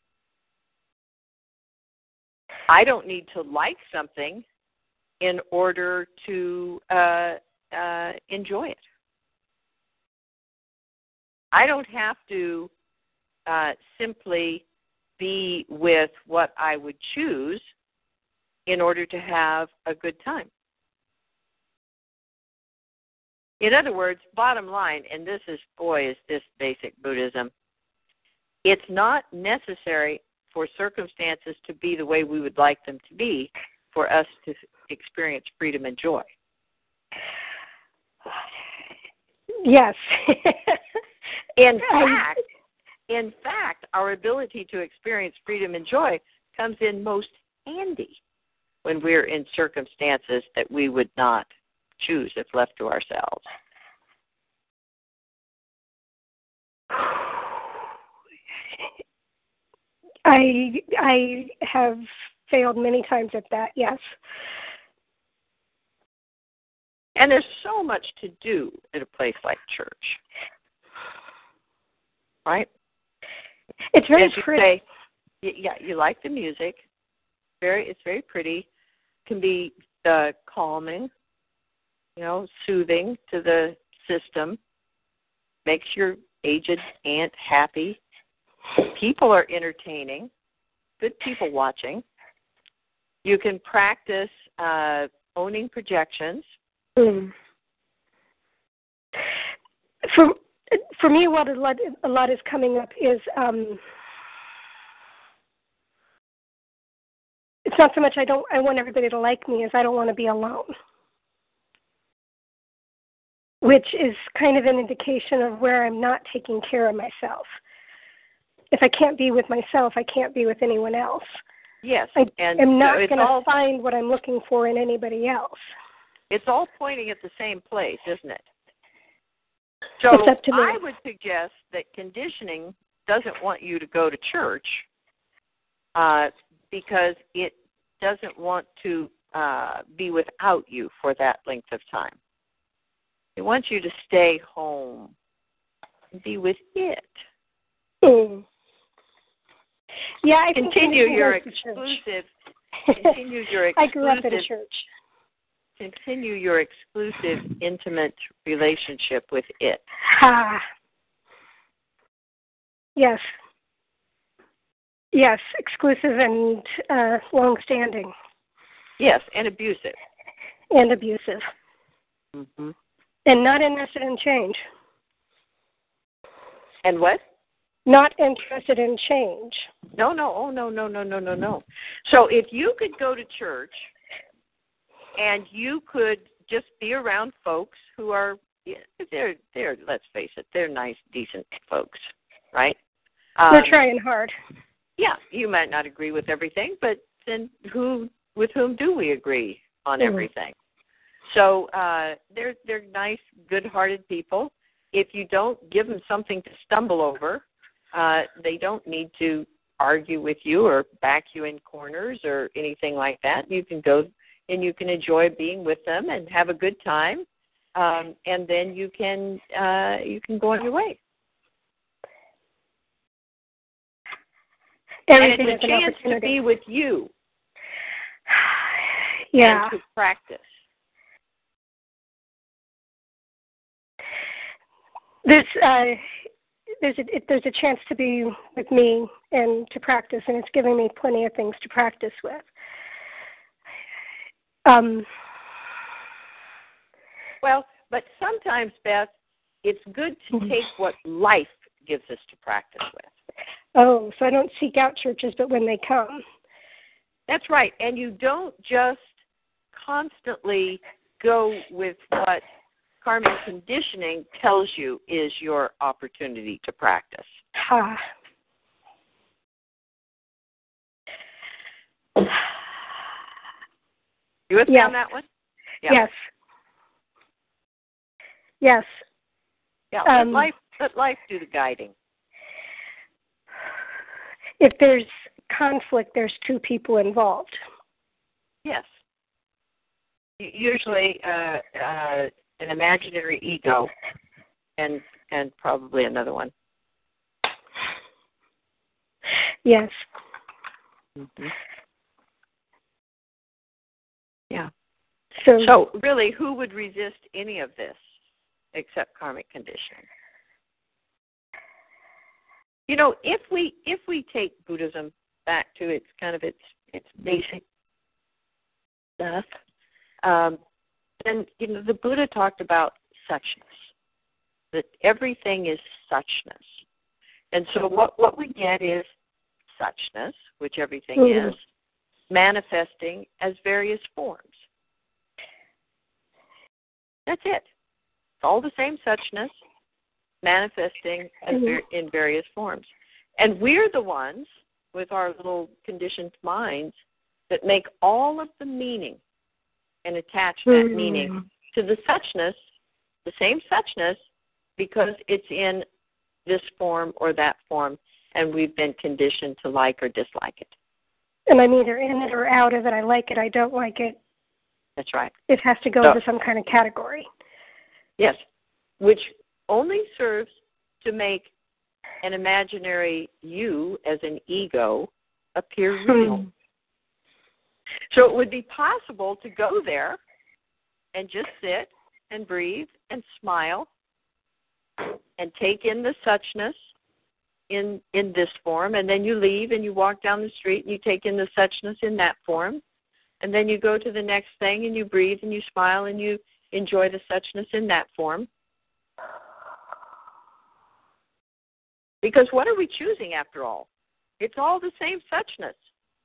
I don't need to like something in order to enjoy it. I don't have to simply be with what I would choose in order to have a good time. In other words, bottom line, and this is basic Buddhism, it's not necessary for circumstances to be the way we would like them to be for us to experience freedom and joy. Yes. In fact, our ability to experience freedom and joy comes in most handy when we're in circumstances that we would not choose if left to ourselves. I have failed many times at that, yes. And there's so much to do at a place like church. Right? It's very pretty. You like the music. It's very pretty. Can be calming, soothing to the system. Makes your aged aunt happy. People are entertaining. Good people watching. You can practice owning projections. for me, what a lot is coming up is it's not so much I want everybody to like me as I don't want to be alone, which is kind of an indication of where I'm not taking care of myself. If I can't be with myself, I can't be with anyone else. Yes. I'm not going to find what I'm looking for in anybody else. It's all pointing at the same place, isn't it? So it's up to me. I would suggest that conditioning doesn't want you to go to church because it doesn't want to be without you for that length of time. It wants you to stay home and be with it. Mm. Yeah, I continue your exclusive. Continue your exclusive. I grew up in a church. Continue your exclusive, intimate relationship with it. Ah. Yes. Yes, exclusive and long-standing. Yes, and abusive. And abusive. Mm-hmm. And not interested in change. And what? Not interested in change. No. Oh, no. So if you could go to church and you could just be around folks who are, they're let's face it, they're nice, decent folks, right? They're trying hard. Yeah, you might not agree with everything, but then with whom do we agree on everything? So they're nice, good-hearted people. If you don't give them something to stumble over, they don't need to argue with you or back you in corners or anything like that. You can go and you can enjoy being with them and have a good time, and then you can go on your way. Everything and it's a chance to be with you. Yeah. And to practice. There's a chance to be with me and to practice, and it's giving me plenty of things to practice with. Well, but sometimes, Beth, it's good to take what life gives us to practice with. Oh, so I don't seek out churches, but when they come. That's right, and you don't just constantly go with what karmic conditioning tells you is your opportunity to practice. Ha. You with me on that one? Yeah. Yes. Yes. Yeah, let life do the guiding. If there's conflict, there's two people involved. Yes. Usually an imaginary ego and probably another one. Yes. Mm-hmm. Yeah. So really, who would resist any of this except karmic conditioning? You know, if we take Buddhism back to its kind of its basic stuff, then the Buddha talked about suchness, that everything is suchness, and so what we get is suchness, which everything is, manifesting as various forms. That's it. It's all the same suchness, manifesting as in various forms. And we're the ones, with our little conditioned minds, that make all of the meaning and attach that meaning to the suchness, the same suchness, because it's in this form or that form, and we've been conditioned to like or dislike it. And I'm either in it or out of it. I like it, I don't like it. That's right. It has to go into some kind of category. Yes, which only serves to make an imaginary you as an ego appear real. So it would be possible to go there and just sit and breathe and smile and take in the suchness in this form, and then you leave and you walk down the street and you take in the suchness in that form, and then you go to the next thing and you breathe and you smile and you enjoy the suchness in that form. Because what are we choosing after all? It's all the same suchness.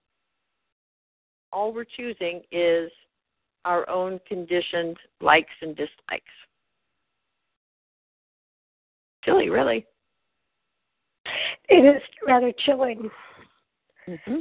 All we're choosing is our own conditioned likes and dislikes. Silly, really. It is rather chilling. Mm-hmm.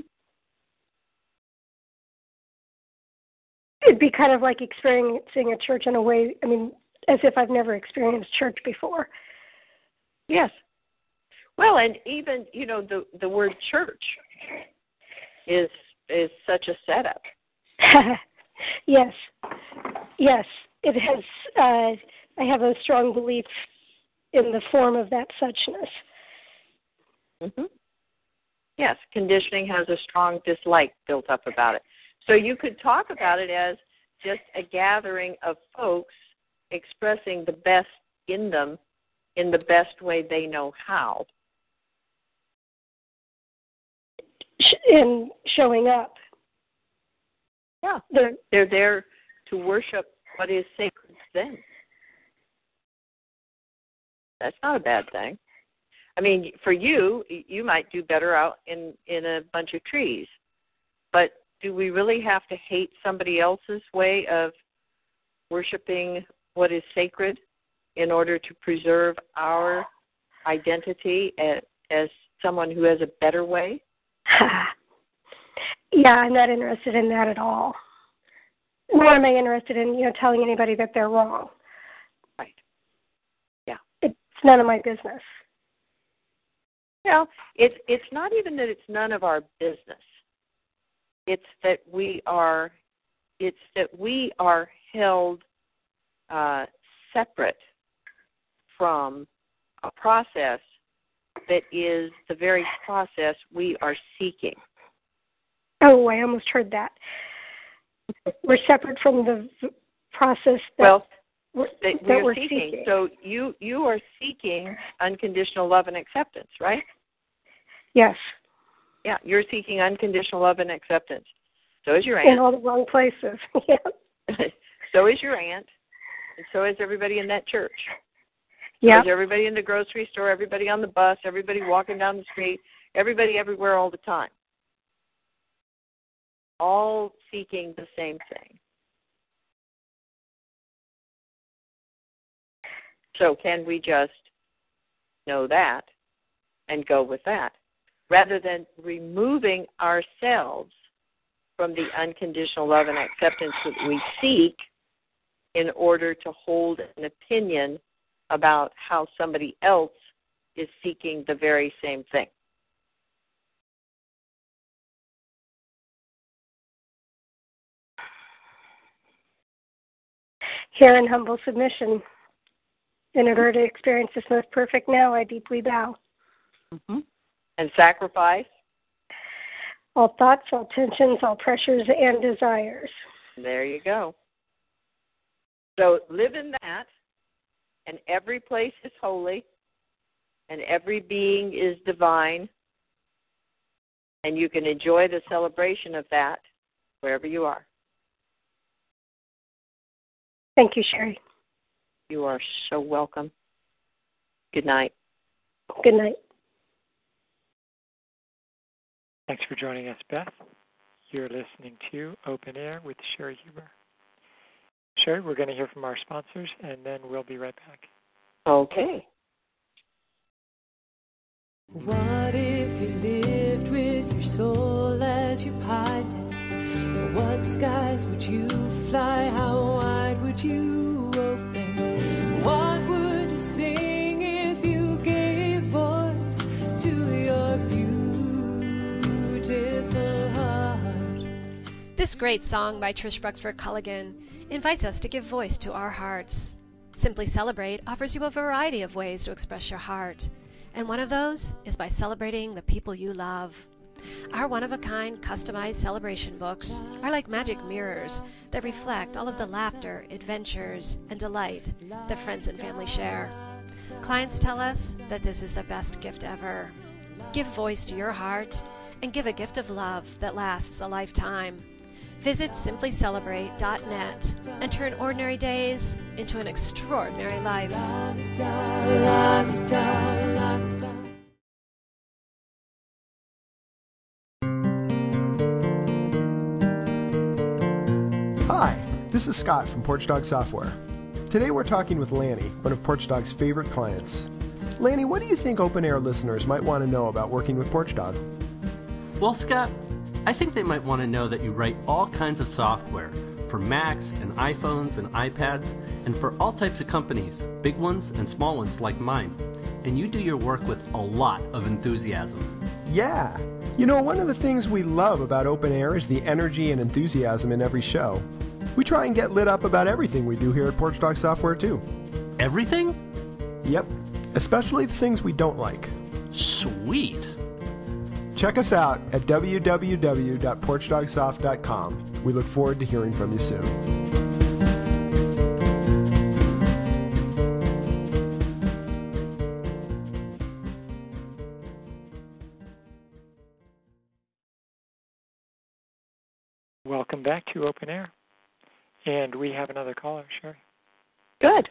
It'd be kind of like experiencing a church in a way, I mean, as if I've never experienced church before. Yes. Well, and even, the word church is such a setup. Yes. Yes. It has, I have a strong belief in the form of that suchness. Mm-hmm. Yes, conditioning has a strong dislike built up about it. So you could talk about it as just a gathering of folks expressing the best in them in the best way they know how. And showing up. Yeah, they're there to worship what is sacred to them. That's not a bad thing. I mean, for you, you might do better out in a bunch of trees. But do we really have to hate somebody else's way of worshiping what is sacred in order to preserve our identity as someone who has a better way? Yeah, I'm not interested in that at all. Nor am I interested in, telling anybody that they're wrong. Right. Yeah. It's none of my business. Well, it's not even that it's none of our business. It's that we are held separate from a process that is the very process we are seeking. Oh, I almost heard that. We're separate from the process that we're seeking. So you are seeking unconditional love and acceptance, right? Yes. Yeah, you're seeking unconditional love and acceptance. So is your aunt. In all the wrong places. Yeah. So is your aunt, and so is everybody in that church. Yeah. So is everybody in the grocery store, everybody on the bus, everybody walking down the street, everybody everywhere all the time. All seeking the same thing. So can we just know that and go with that, rather than removing ourselves from the unconditional love and acceptance that we seek in order to hold an opinion about how somebody else is seeking the very same thing? Here in humble submission, in order to experience this most perfect now, I deeply bow. Mm-hmm. And sacrifice? All thoughts, all tensions, all pressures, and desires. There you go. So live in that, and every place is holy, and every being is divine, and you can enjoy the celebration of that wherever you are. Thank you, Sherry. You are so welcome. Good night. Good night. Thanks for joining us, Beth. You're listening to Open Air with Sherry Huber. Sherry, we're going to hear from our sponsors, and then we'll be right back. Okay. What if you lived with your soul as your pilot? What skies would you fly? How wide would you open? What would you sing if you gave voice to your beautiful heart? This great song by Trish Bruxford Culligan invites us to give voice to our hearts. Simply Celebrate offers you a variety of ways to express your heart, and one of those is by celebrating the people you love. Our one-of-a-kind customized celebration books are like magic mirrors that reflect all of the laughter, adventures, and delight that friends and family share. Clients tell us that this is the best gift ever. Give voice to your heart and give a gift of love that lasts a lifetime. Visit simplycelebrate.net and turn ordinary days into an extraordinary life. This is Scott from Porchdog Software. Today we're talking with Lanny, one of Porchdog's favorite clients. Lanny, what do you think open air listeners might want to know about working with Porchdog? Well, Scott, I think they might want to know that you write all kinds of software for Macs and iPhones and iPads and for all types of companies, big ones and small ones like mine. And you do your work with a lot of enthusiasm. Yeah. You know, one of the things we love about open air is the energy and enthusiasm in every show. We try and get lit up about everything we do here at Porchdog Software, too. Everything? Yep. Especially the things we don't like. Sweet. Check us out at www.porchdogsoft.com. We look forward to hearing from you soon. Welcome back to Open Air. And we have another caller, Sherry. Good.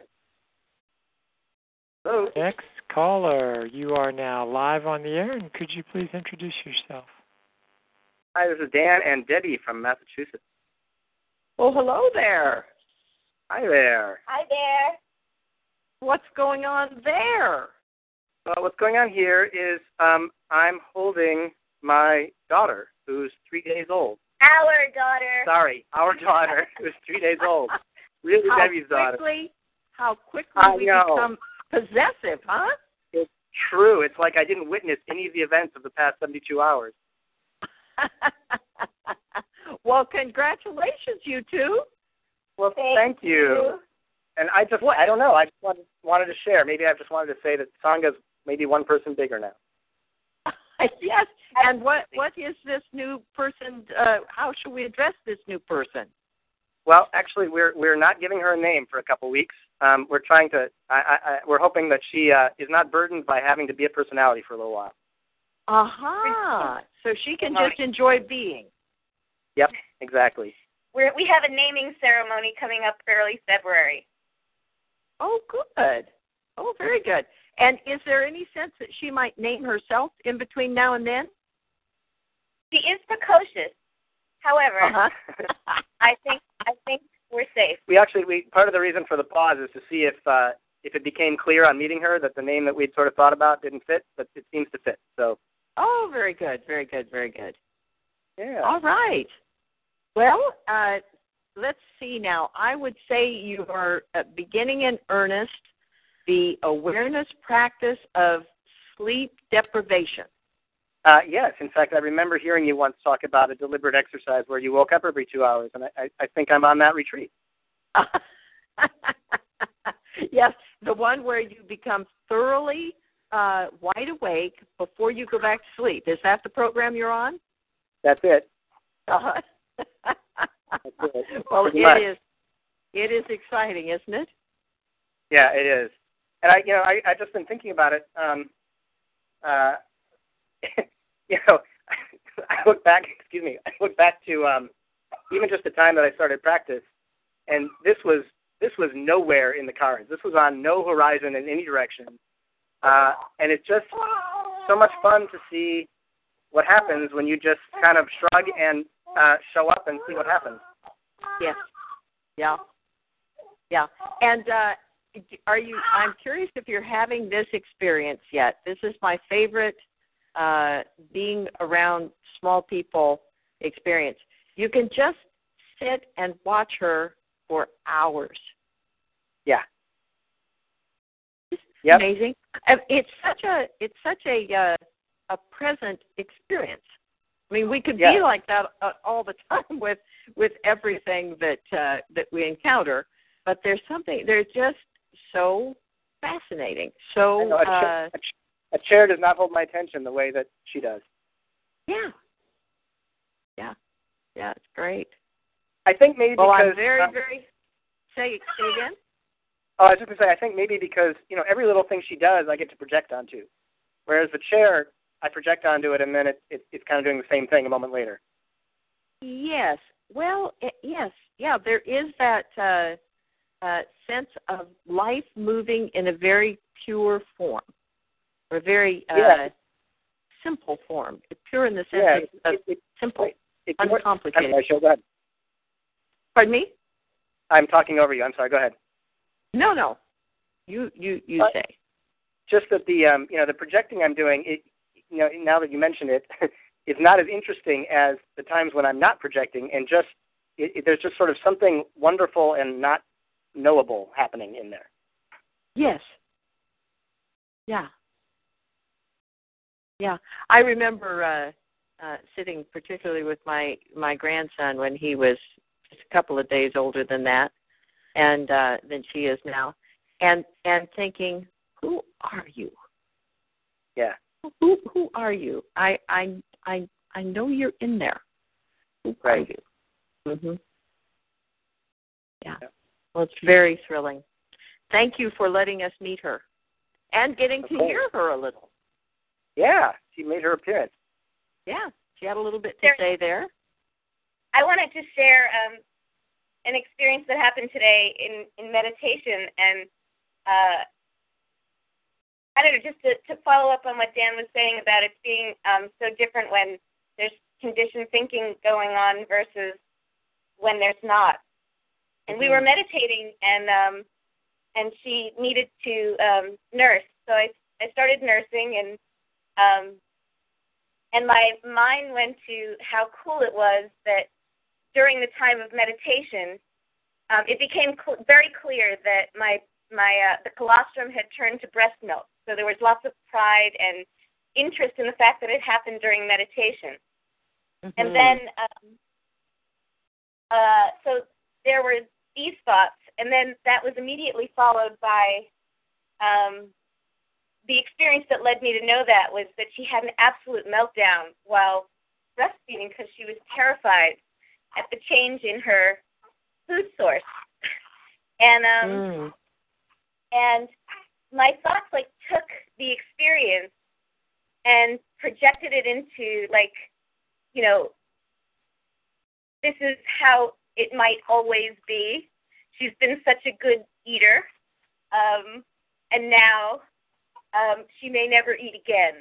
Hello. Next caller, you are now live on the air, and could you please introduce yourself? Hi, this is Dan and Debbie from Massachusetts. Well, hello there. Hi there. Hi there. What's going on there? Well, what's going on here is I'm holding my daughter, who's 3 days old. Our daughter. Sorry, our daughter, who's 3 days old. Really, Debbie's daughter. How quickly we become possessive, huh? It's true. It's like I didn't witness any of the events of the past 72 hours. Well, congratulations, you two. Well, thank you. And I don't know. I just wanted to share. Maybe I just wanted to say that Sanga's maybe one person bigger now. Yes. And what is this new person? How should we address this new person? Well, actually, we're not giving her a name for a couple weeks. We're trying to. We're hoping that she is not burdened by having to be a personality for a little while. Aha! So she can just enjoy being. Yep, exactly. We have a naming ceremony coming up early February. Oh, good. Oh, very good. And is there any sense that she might name herself in between now and then? She is precocious. However, I think we're safe. We part of the reason for the pause is to see if it became clear on meeting her that the name that we'd sort of thought about didn't fit, but it seems to fit. So. Oh, very good, very good, very good. Yeah. All right. Well, let's see now. I would say you are beginning in earnest the awareness practice of sleep deprivation. Yes. In fact, I remember hearing you once talk about a deliberate exercise where you woke up every 2 hours, and I think I'm on that retreat. Yes, the one where you become thoroughly wide awake before you go back to sleep. Is that the program you're on? That's it. That's it. Well, it is exciting, isn't it? Yeah, it is. And I've just been thinking about it. I look back to even just the time that I started practice, and this was nowhere in the cards. This was on no horizon in any direction, and it's just so much fun to see what happens when you just kind of shrug and show up and see what happens. Yes. Yeah. Yeah. And I'm curious if you're having this experience yet. This is my favorite being around small people experience. You can just sit and watch her for hours. Yeah. It's amazing. It's such a present experience. I mean, we could be like that all the time with everything that we encounter, but they're just so fascinating. So a chair does not hold my attention the way that she does. Yeah, it's great. I think maybe because I'm very say again. Oh, I was just going to say, I think maybe because every little thing she does, I get to project onto, whereas the chair, I project onto it, and then it's kind of doing the same thing a moment later. Yes. Well, yes. Yeah, there is that sense of life moving in a very pure form, or very simple form. Pure in the sense of simple, uncomplicated. Go ahead. Pardon me? I'm talking over you. I'm sorry. Go ahead. No. You say. Just that the projecting I'm doing, now that you mention it, is not as interesting as the times when I'm not projecting, and there's just sort of something wonderful and not knowable happening in there. Yes. Yeah. Yeah. I remember sitting particularly with my grandson when he was just a couple of days older than that, and than she is now, and thinking, who are you? Yeah. Who are you? I know you're in there. Who are you? Mhm. Yeah. Well, it's very thrilling. Thank you for letting us meet her and getting to hear her a little. Yeah, she made her appearance. Yeah, she had a little bit to say there. I wanted to share an experience that happened today in meditation, and I don't know, just to follow up on what Dan was saying about it being so different when there's conditioned thinking going on versus when there's not. And we were meditating, and she needed to nurse, so I started nursing, and my mind went to how cool it was that during the time of meditation, it became very clear that the colostrum had turned to breast milk. So there was lots of pride and interest in the fact that it happened during meditation. Mm-hmm. And then, so there were these thoughts, and then that was immediately followed by the experience that led me to know that was that she had an absolute meltdown while breastfeeding because she was terrified at the change in her food source. And my thoughts took the experience and projected it into this is how it might always be. She's been such a good eater, and now she may never eat again.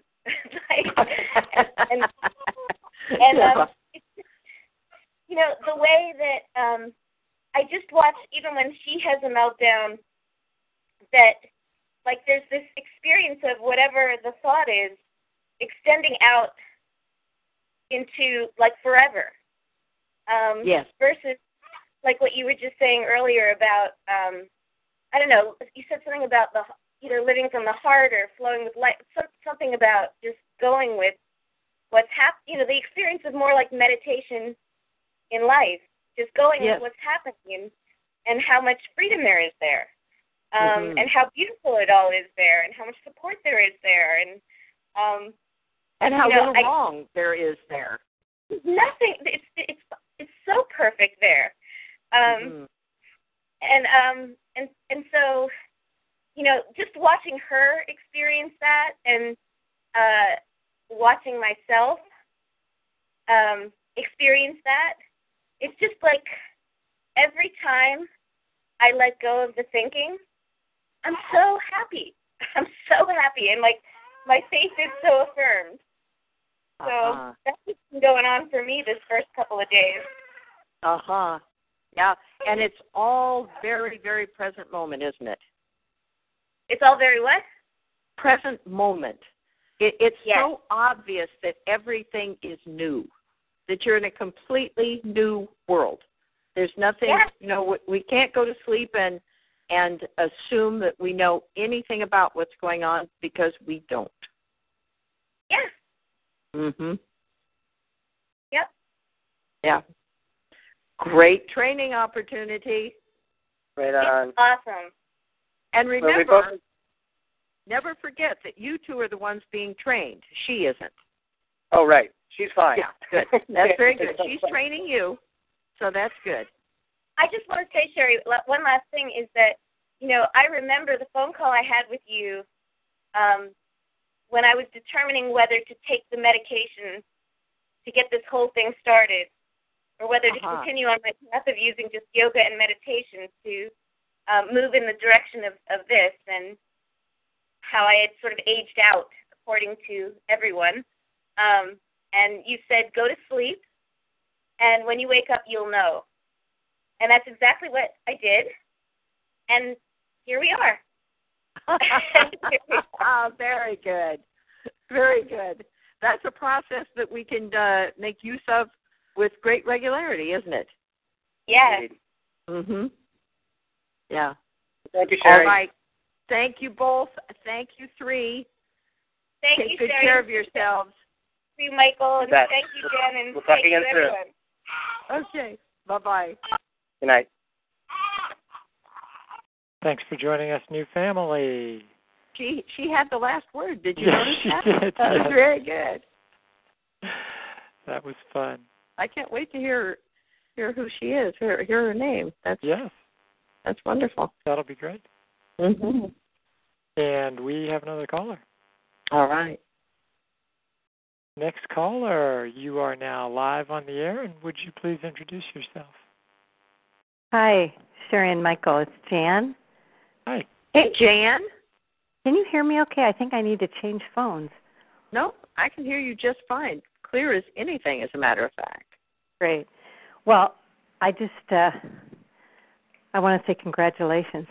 The way that I just watch, even when she has a meltdown, that there's this experience of whatever the thought is extending out into forever. Yes. Versus what you were just saying earlier about I don't know, you said something about either living from the heart or flowing with light, something about just going with what's happening, the experience of more like meditation in life, just going with what's happening and how much freedom there is there. And how beautiful it all is there, and how much support there is there, and how little wrong there is there. Nothing. It's so perfect there, and so just watching her experience that, and watching myself experience that, it's just every time I let go of the thinking, I'm so happy. I'm so happy. And my faith is so affirmed. So that's what's been going on for me this first couple of days. Yeah. And it's all very, very present moment, isn't it? It's all very what? Present moment. It's so obvious that everything is new, that you're in a completely new world. There's nothing, we can't go to sleep and assume that we know anything about what's going on, because we don't. Yeah. Mhm. Yep. Yeah. Great training opportunity. Right on. It's awesome. And remember, never forget that you two are the ones being trained. She isn't. Oh, right. She's fine. Yeah, good. That's very good. She's training you, so that's good. I just want to say, Sherry, one last thing is that, I remember the phone call I had with you when I was determining whether to take the medication to get this whole thing started, or whether to continue on my path of using just yoga and meditation to move in the direction of this, and how I had sort of aged out according to everyone. And you said, go to sleep, and when you wake up, you'll know. And that's exactly what I did. And here we are. Oh, very good. Very good. That's a process that we can make use of with great regularity, isn't it? Yeah. Mhm. Yeah. Thank you, Sherry. All right. Thank you both. Thank you three. Thank Take you, good Sherry. care of yourselves. Thank you, Michael, and Bet. thank you, Jen, and We'll talk thank again you, soon. everyone. Okay. Bye-bye. Good night. Thanks for joining us, new family. She had the last word. Did you Yes, notice she that? did, That was yes. very good. That was fun. I can't wait to hear who she is, hear her name. That's wonderful. That'll be great. Mhm. And we have another caller. All right. Next caller, you are now live on the air, and would you please introduce yourself? Hi, Sherry and Michael. It's Jan. Hi. Hey, Jan. Can you hear me okay? I think I need to change phones. No, I can hear you just fine. Clear as anything, as a matter of fact. Great. Well, I just, I want to say congratulations.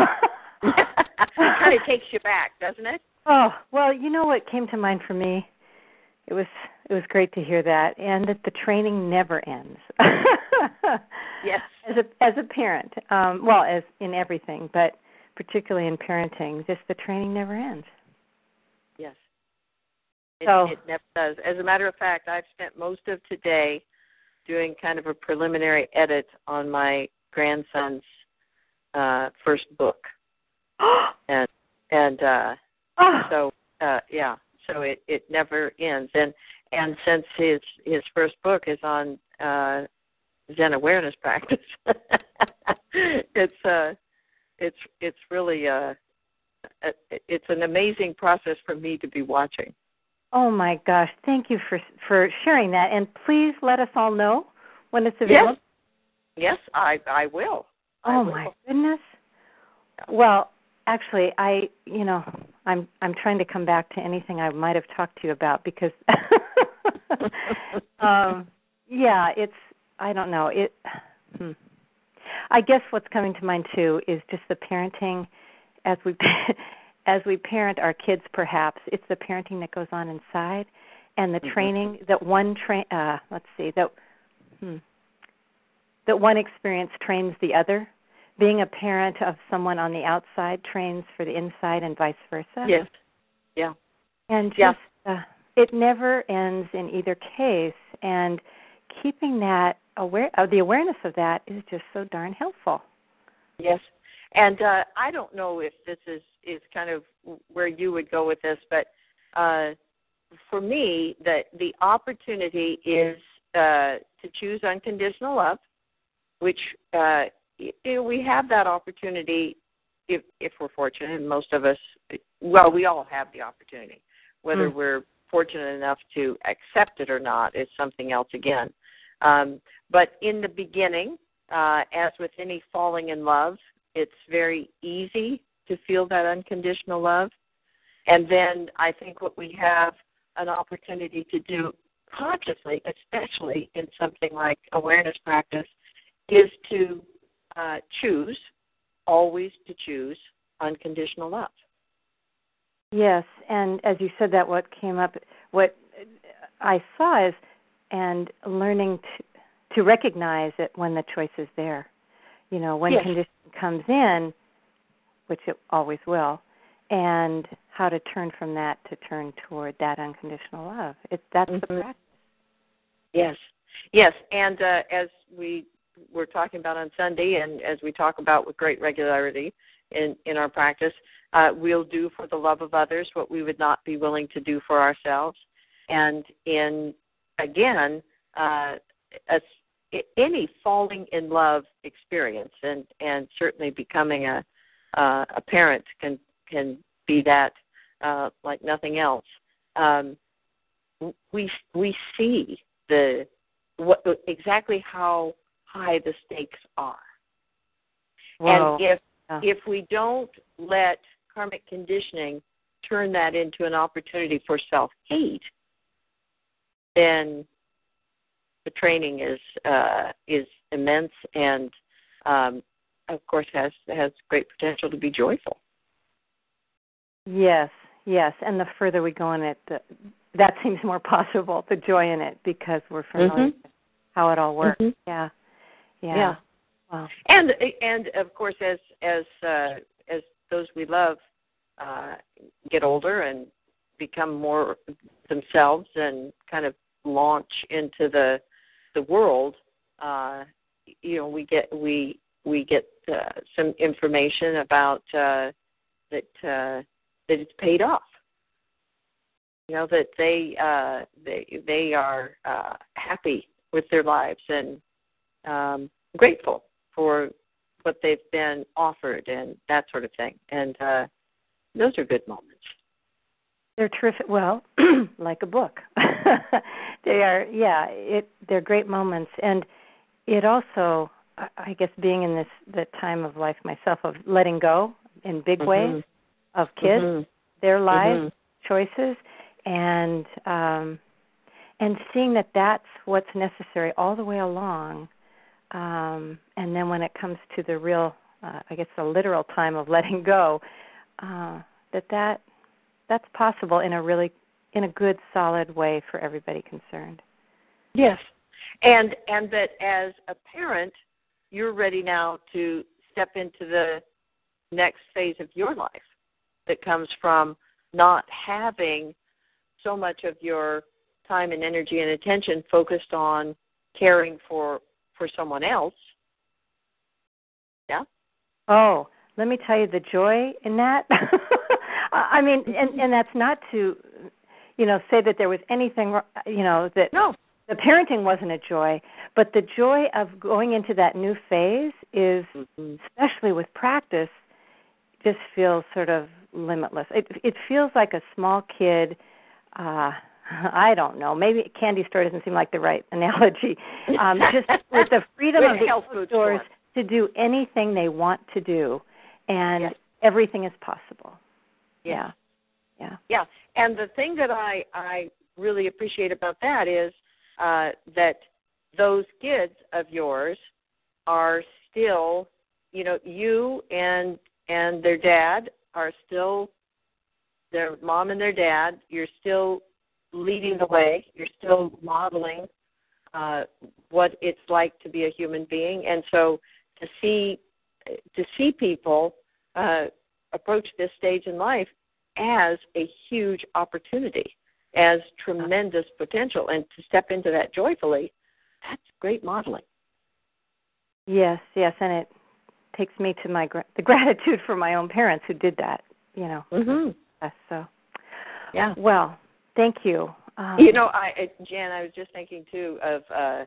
Kind of takes you back, doesn't it? Oh, well, you know what came to mind for me? It was great to hear that, and that the training never ends. Yes. As a parent, well, as in everything, but particularly in parenting, just the training never ends. Yes. So it never does. As a matter of fact, I've spent most of today doing kind of a preliminary edit on my grandson's first book, so it never ends. And since his first book is on Zen awareness practice, it's really it's an amazing process for me to be watching. Oh my gosh! Thank you for sharing that, and please let us all know when it's available. Yes, I will. Oh my goodness! Well, actually, I'm trying to come back to anything I might have talked to you about because, it's I don't know it. I guess what's coming to mind too is just the parenting as we parent our kids. Perhaps it's the parenting that goes on inside, and the training that that one experience trains the other. Being a parent of someone on the outside trains for the inside, and vice versa. Yes. Yeah. And just it never ends in either case, and keeping that the awareness of that is just so darn helpful. Yes. And I don't know if this is kind of where you would go with this, but for me, the opportunity is to choose unconditional love, which we have that opportunity if we're fortunate, and most of us, well, we all have the opportunity. Whether we're fortunate enough to accept it or not is something else again. But in the beginning, as with any falling in love, it's very easy to feel that unconditional love. And then I think what we have an opportunity to do consciously, especially in something like awareness practice, is to always choose unconditional love. Yes, and as you said that, what came up, what I saw is, and learning to recognize it when the choice is there. You know, when condition comes in, which it always will, and how to turn from that to turn toward that unconditional love. That's the practice. Yes, and as we were talking about on Sunday, and as we talk about with great regularity in our practice, we'll do for the love of others what we would not be willing to do for ourselves. And any falling in love experience, and certainly becoming a parent can be that like nothing else. We see exactly how high the stakes are. Whoa. And if we don't let karmic conditioning turn that into an opportunity for self-hate, then the training is immense, and of course, has great potential to be joyful. Yes, and the further we go in it, that seems more possible, the joy in it, because we're familiar with how it all works. Yeah. Wow. And of course, as those we love get older and become more themselves and kind of launch into the world, we get some information about that it's paid off. That they are happy with their lives and grateful for what they've been offered and that sort of thing. And those are good moments. They're terrific. Well, like a book. They are, they're great moments. And it also, I guess, being in the time of life myself of letting go in big ways of kids, their lives, choices, and seeing that that's what's necessary all the way along. And then when it comes to the real, I guess, the literal time of letting go, that's possible in a good, solid way for everybody concerned. Yes, and that as a parent, you're ready now to step into the next phase of your life that comes from not having so much of your time and energy and attention focused on caring for someone else. Yeah? Oh, let me tell you the joy in that. I mean, and that's not to, say that there was anything, that no. The parenting wasn't a joy, but the joy of going into that new phase is, especially with practice, just feels sort of limitless. It feels like a small kid. I don't know. Maybe candy store doesn't seem like the right analogy. Just with the freedom of the outdoors to do anything they want to do, and everything is possible. Yeah. And the thing that I really appreciate about that is that those kids of yours are still, you and their dad are still, their mom and their dad, you're still leading the way, you're still modeling what it's like to be a human being. And so to see people approach this stage in life as a huge opportunity, as tremendous potential, and to step into that joyfully, that's great modeling. Yes, and it takes me to the gratitude for my own parents who did that, So, yeah. Well, thank you. Jan, I was just thinking too of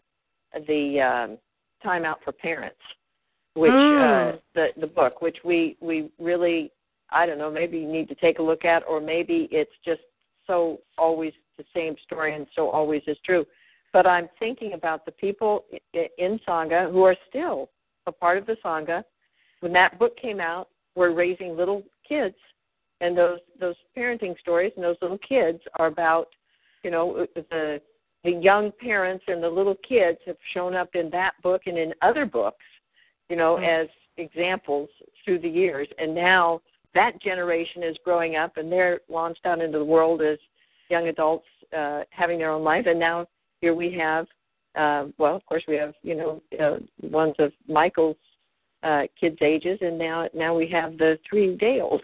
the Time Out for Parents, which the book, which we really, I don't know, maybe need to take a look at, or maybe it's just so always the same story and so always is true. But I'm thinking about the people in Sangha who are still a part of the Sangha. When that book came out, were raising little kids, and those parenting stories and those little kids are about, the young parents and the little kids have shown up in that book and in other books, as examples through the years. And now that generation is growing up, and they're launched out into the world as young adults, having their own life. And now here we have, of course we have, ones of Michael's kids' ages, and now we have the 3-day-old.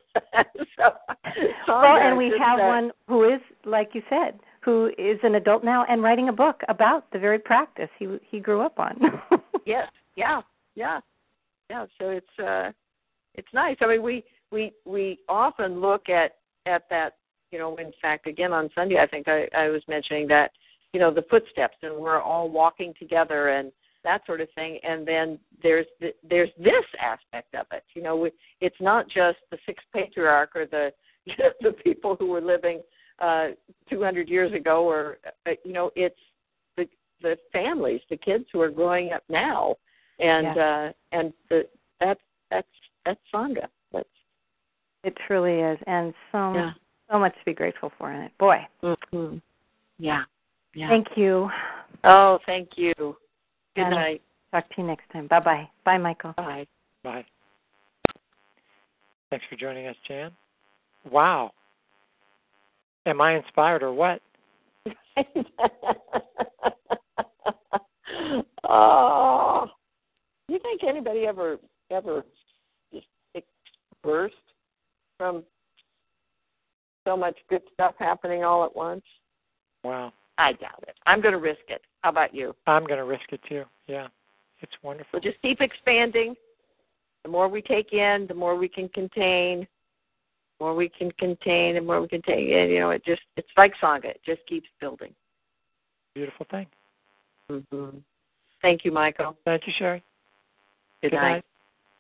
And we have one who is, like you said, who is an adult now and writing a book about the very practice he grew up on. Yes, yeah. So it's nice. I mean, we often look at that. In fact, again on Sunday, I think I was mentioning that, the footsteps, and we're all walking together and that sort of thing. And then there's this aspect of it. It's not just the sixth patriarch or the people who were living 200 years ago, or it's the families, the kids who are growing up now, and that's Sangha. It truly is, and so much to be grateful for in it. Boy. Mm-hmm. Yeah. Thank you. Oh, thank you. Good night. Talk to you next time. Bye-bye. Bye, Michael. Bye. Bye. Thanks for joining us, Jan. Wow. Am I inspired or what? Oh, you think anybody ever just burst from so much good stuff happening all at once? Wow. I doubt it. I'm going to risk it. How about you? I'm going to risk it too. Yeah. It's wonderful. So just keep expanding. The more we take in, the more we can contain. The more we can contain, the more we can take in. You know, it's like Sangha. It just keeps building. Beautiful thing. Mm-hmm. Thank you, Michael. Thank you, Sherry. Good night.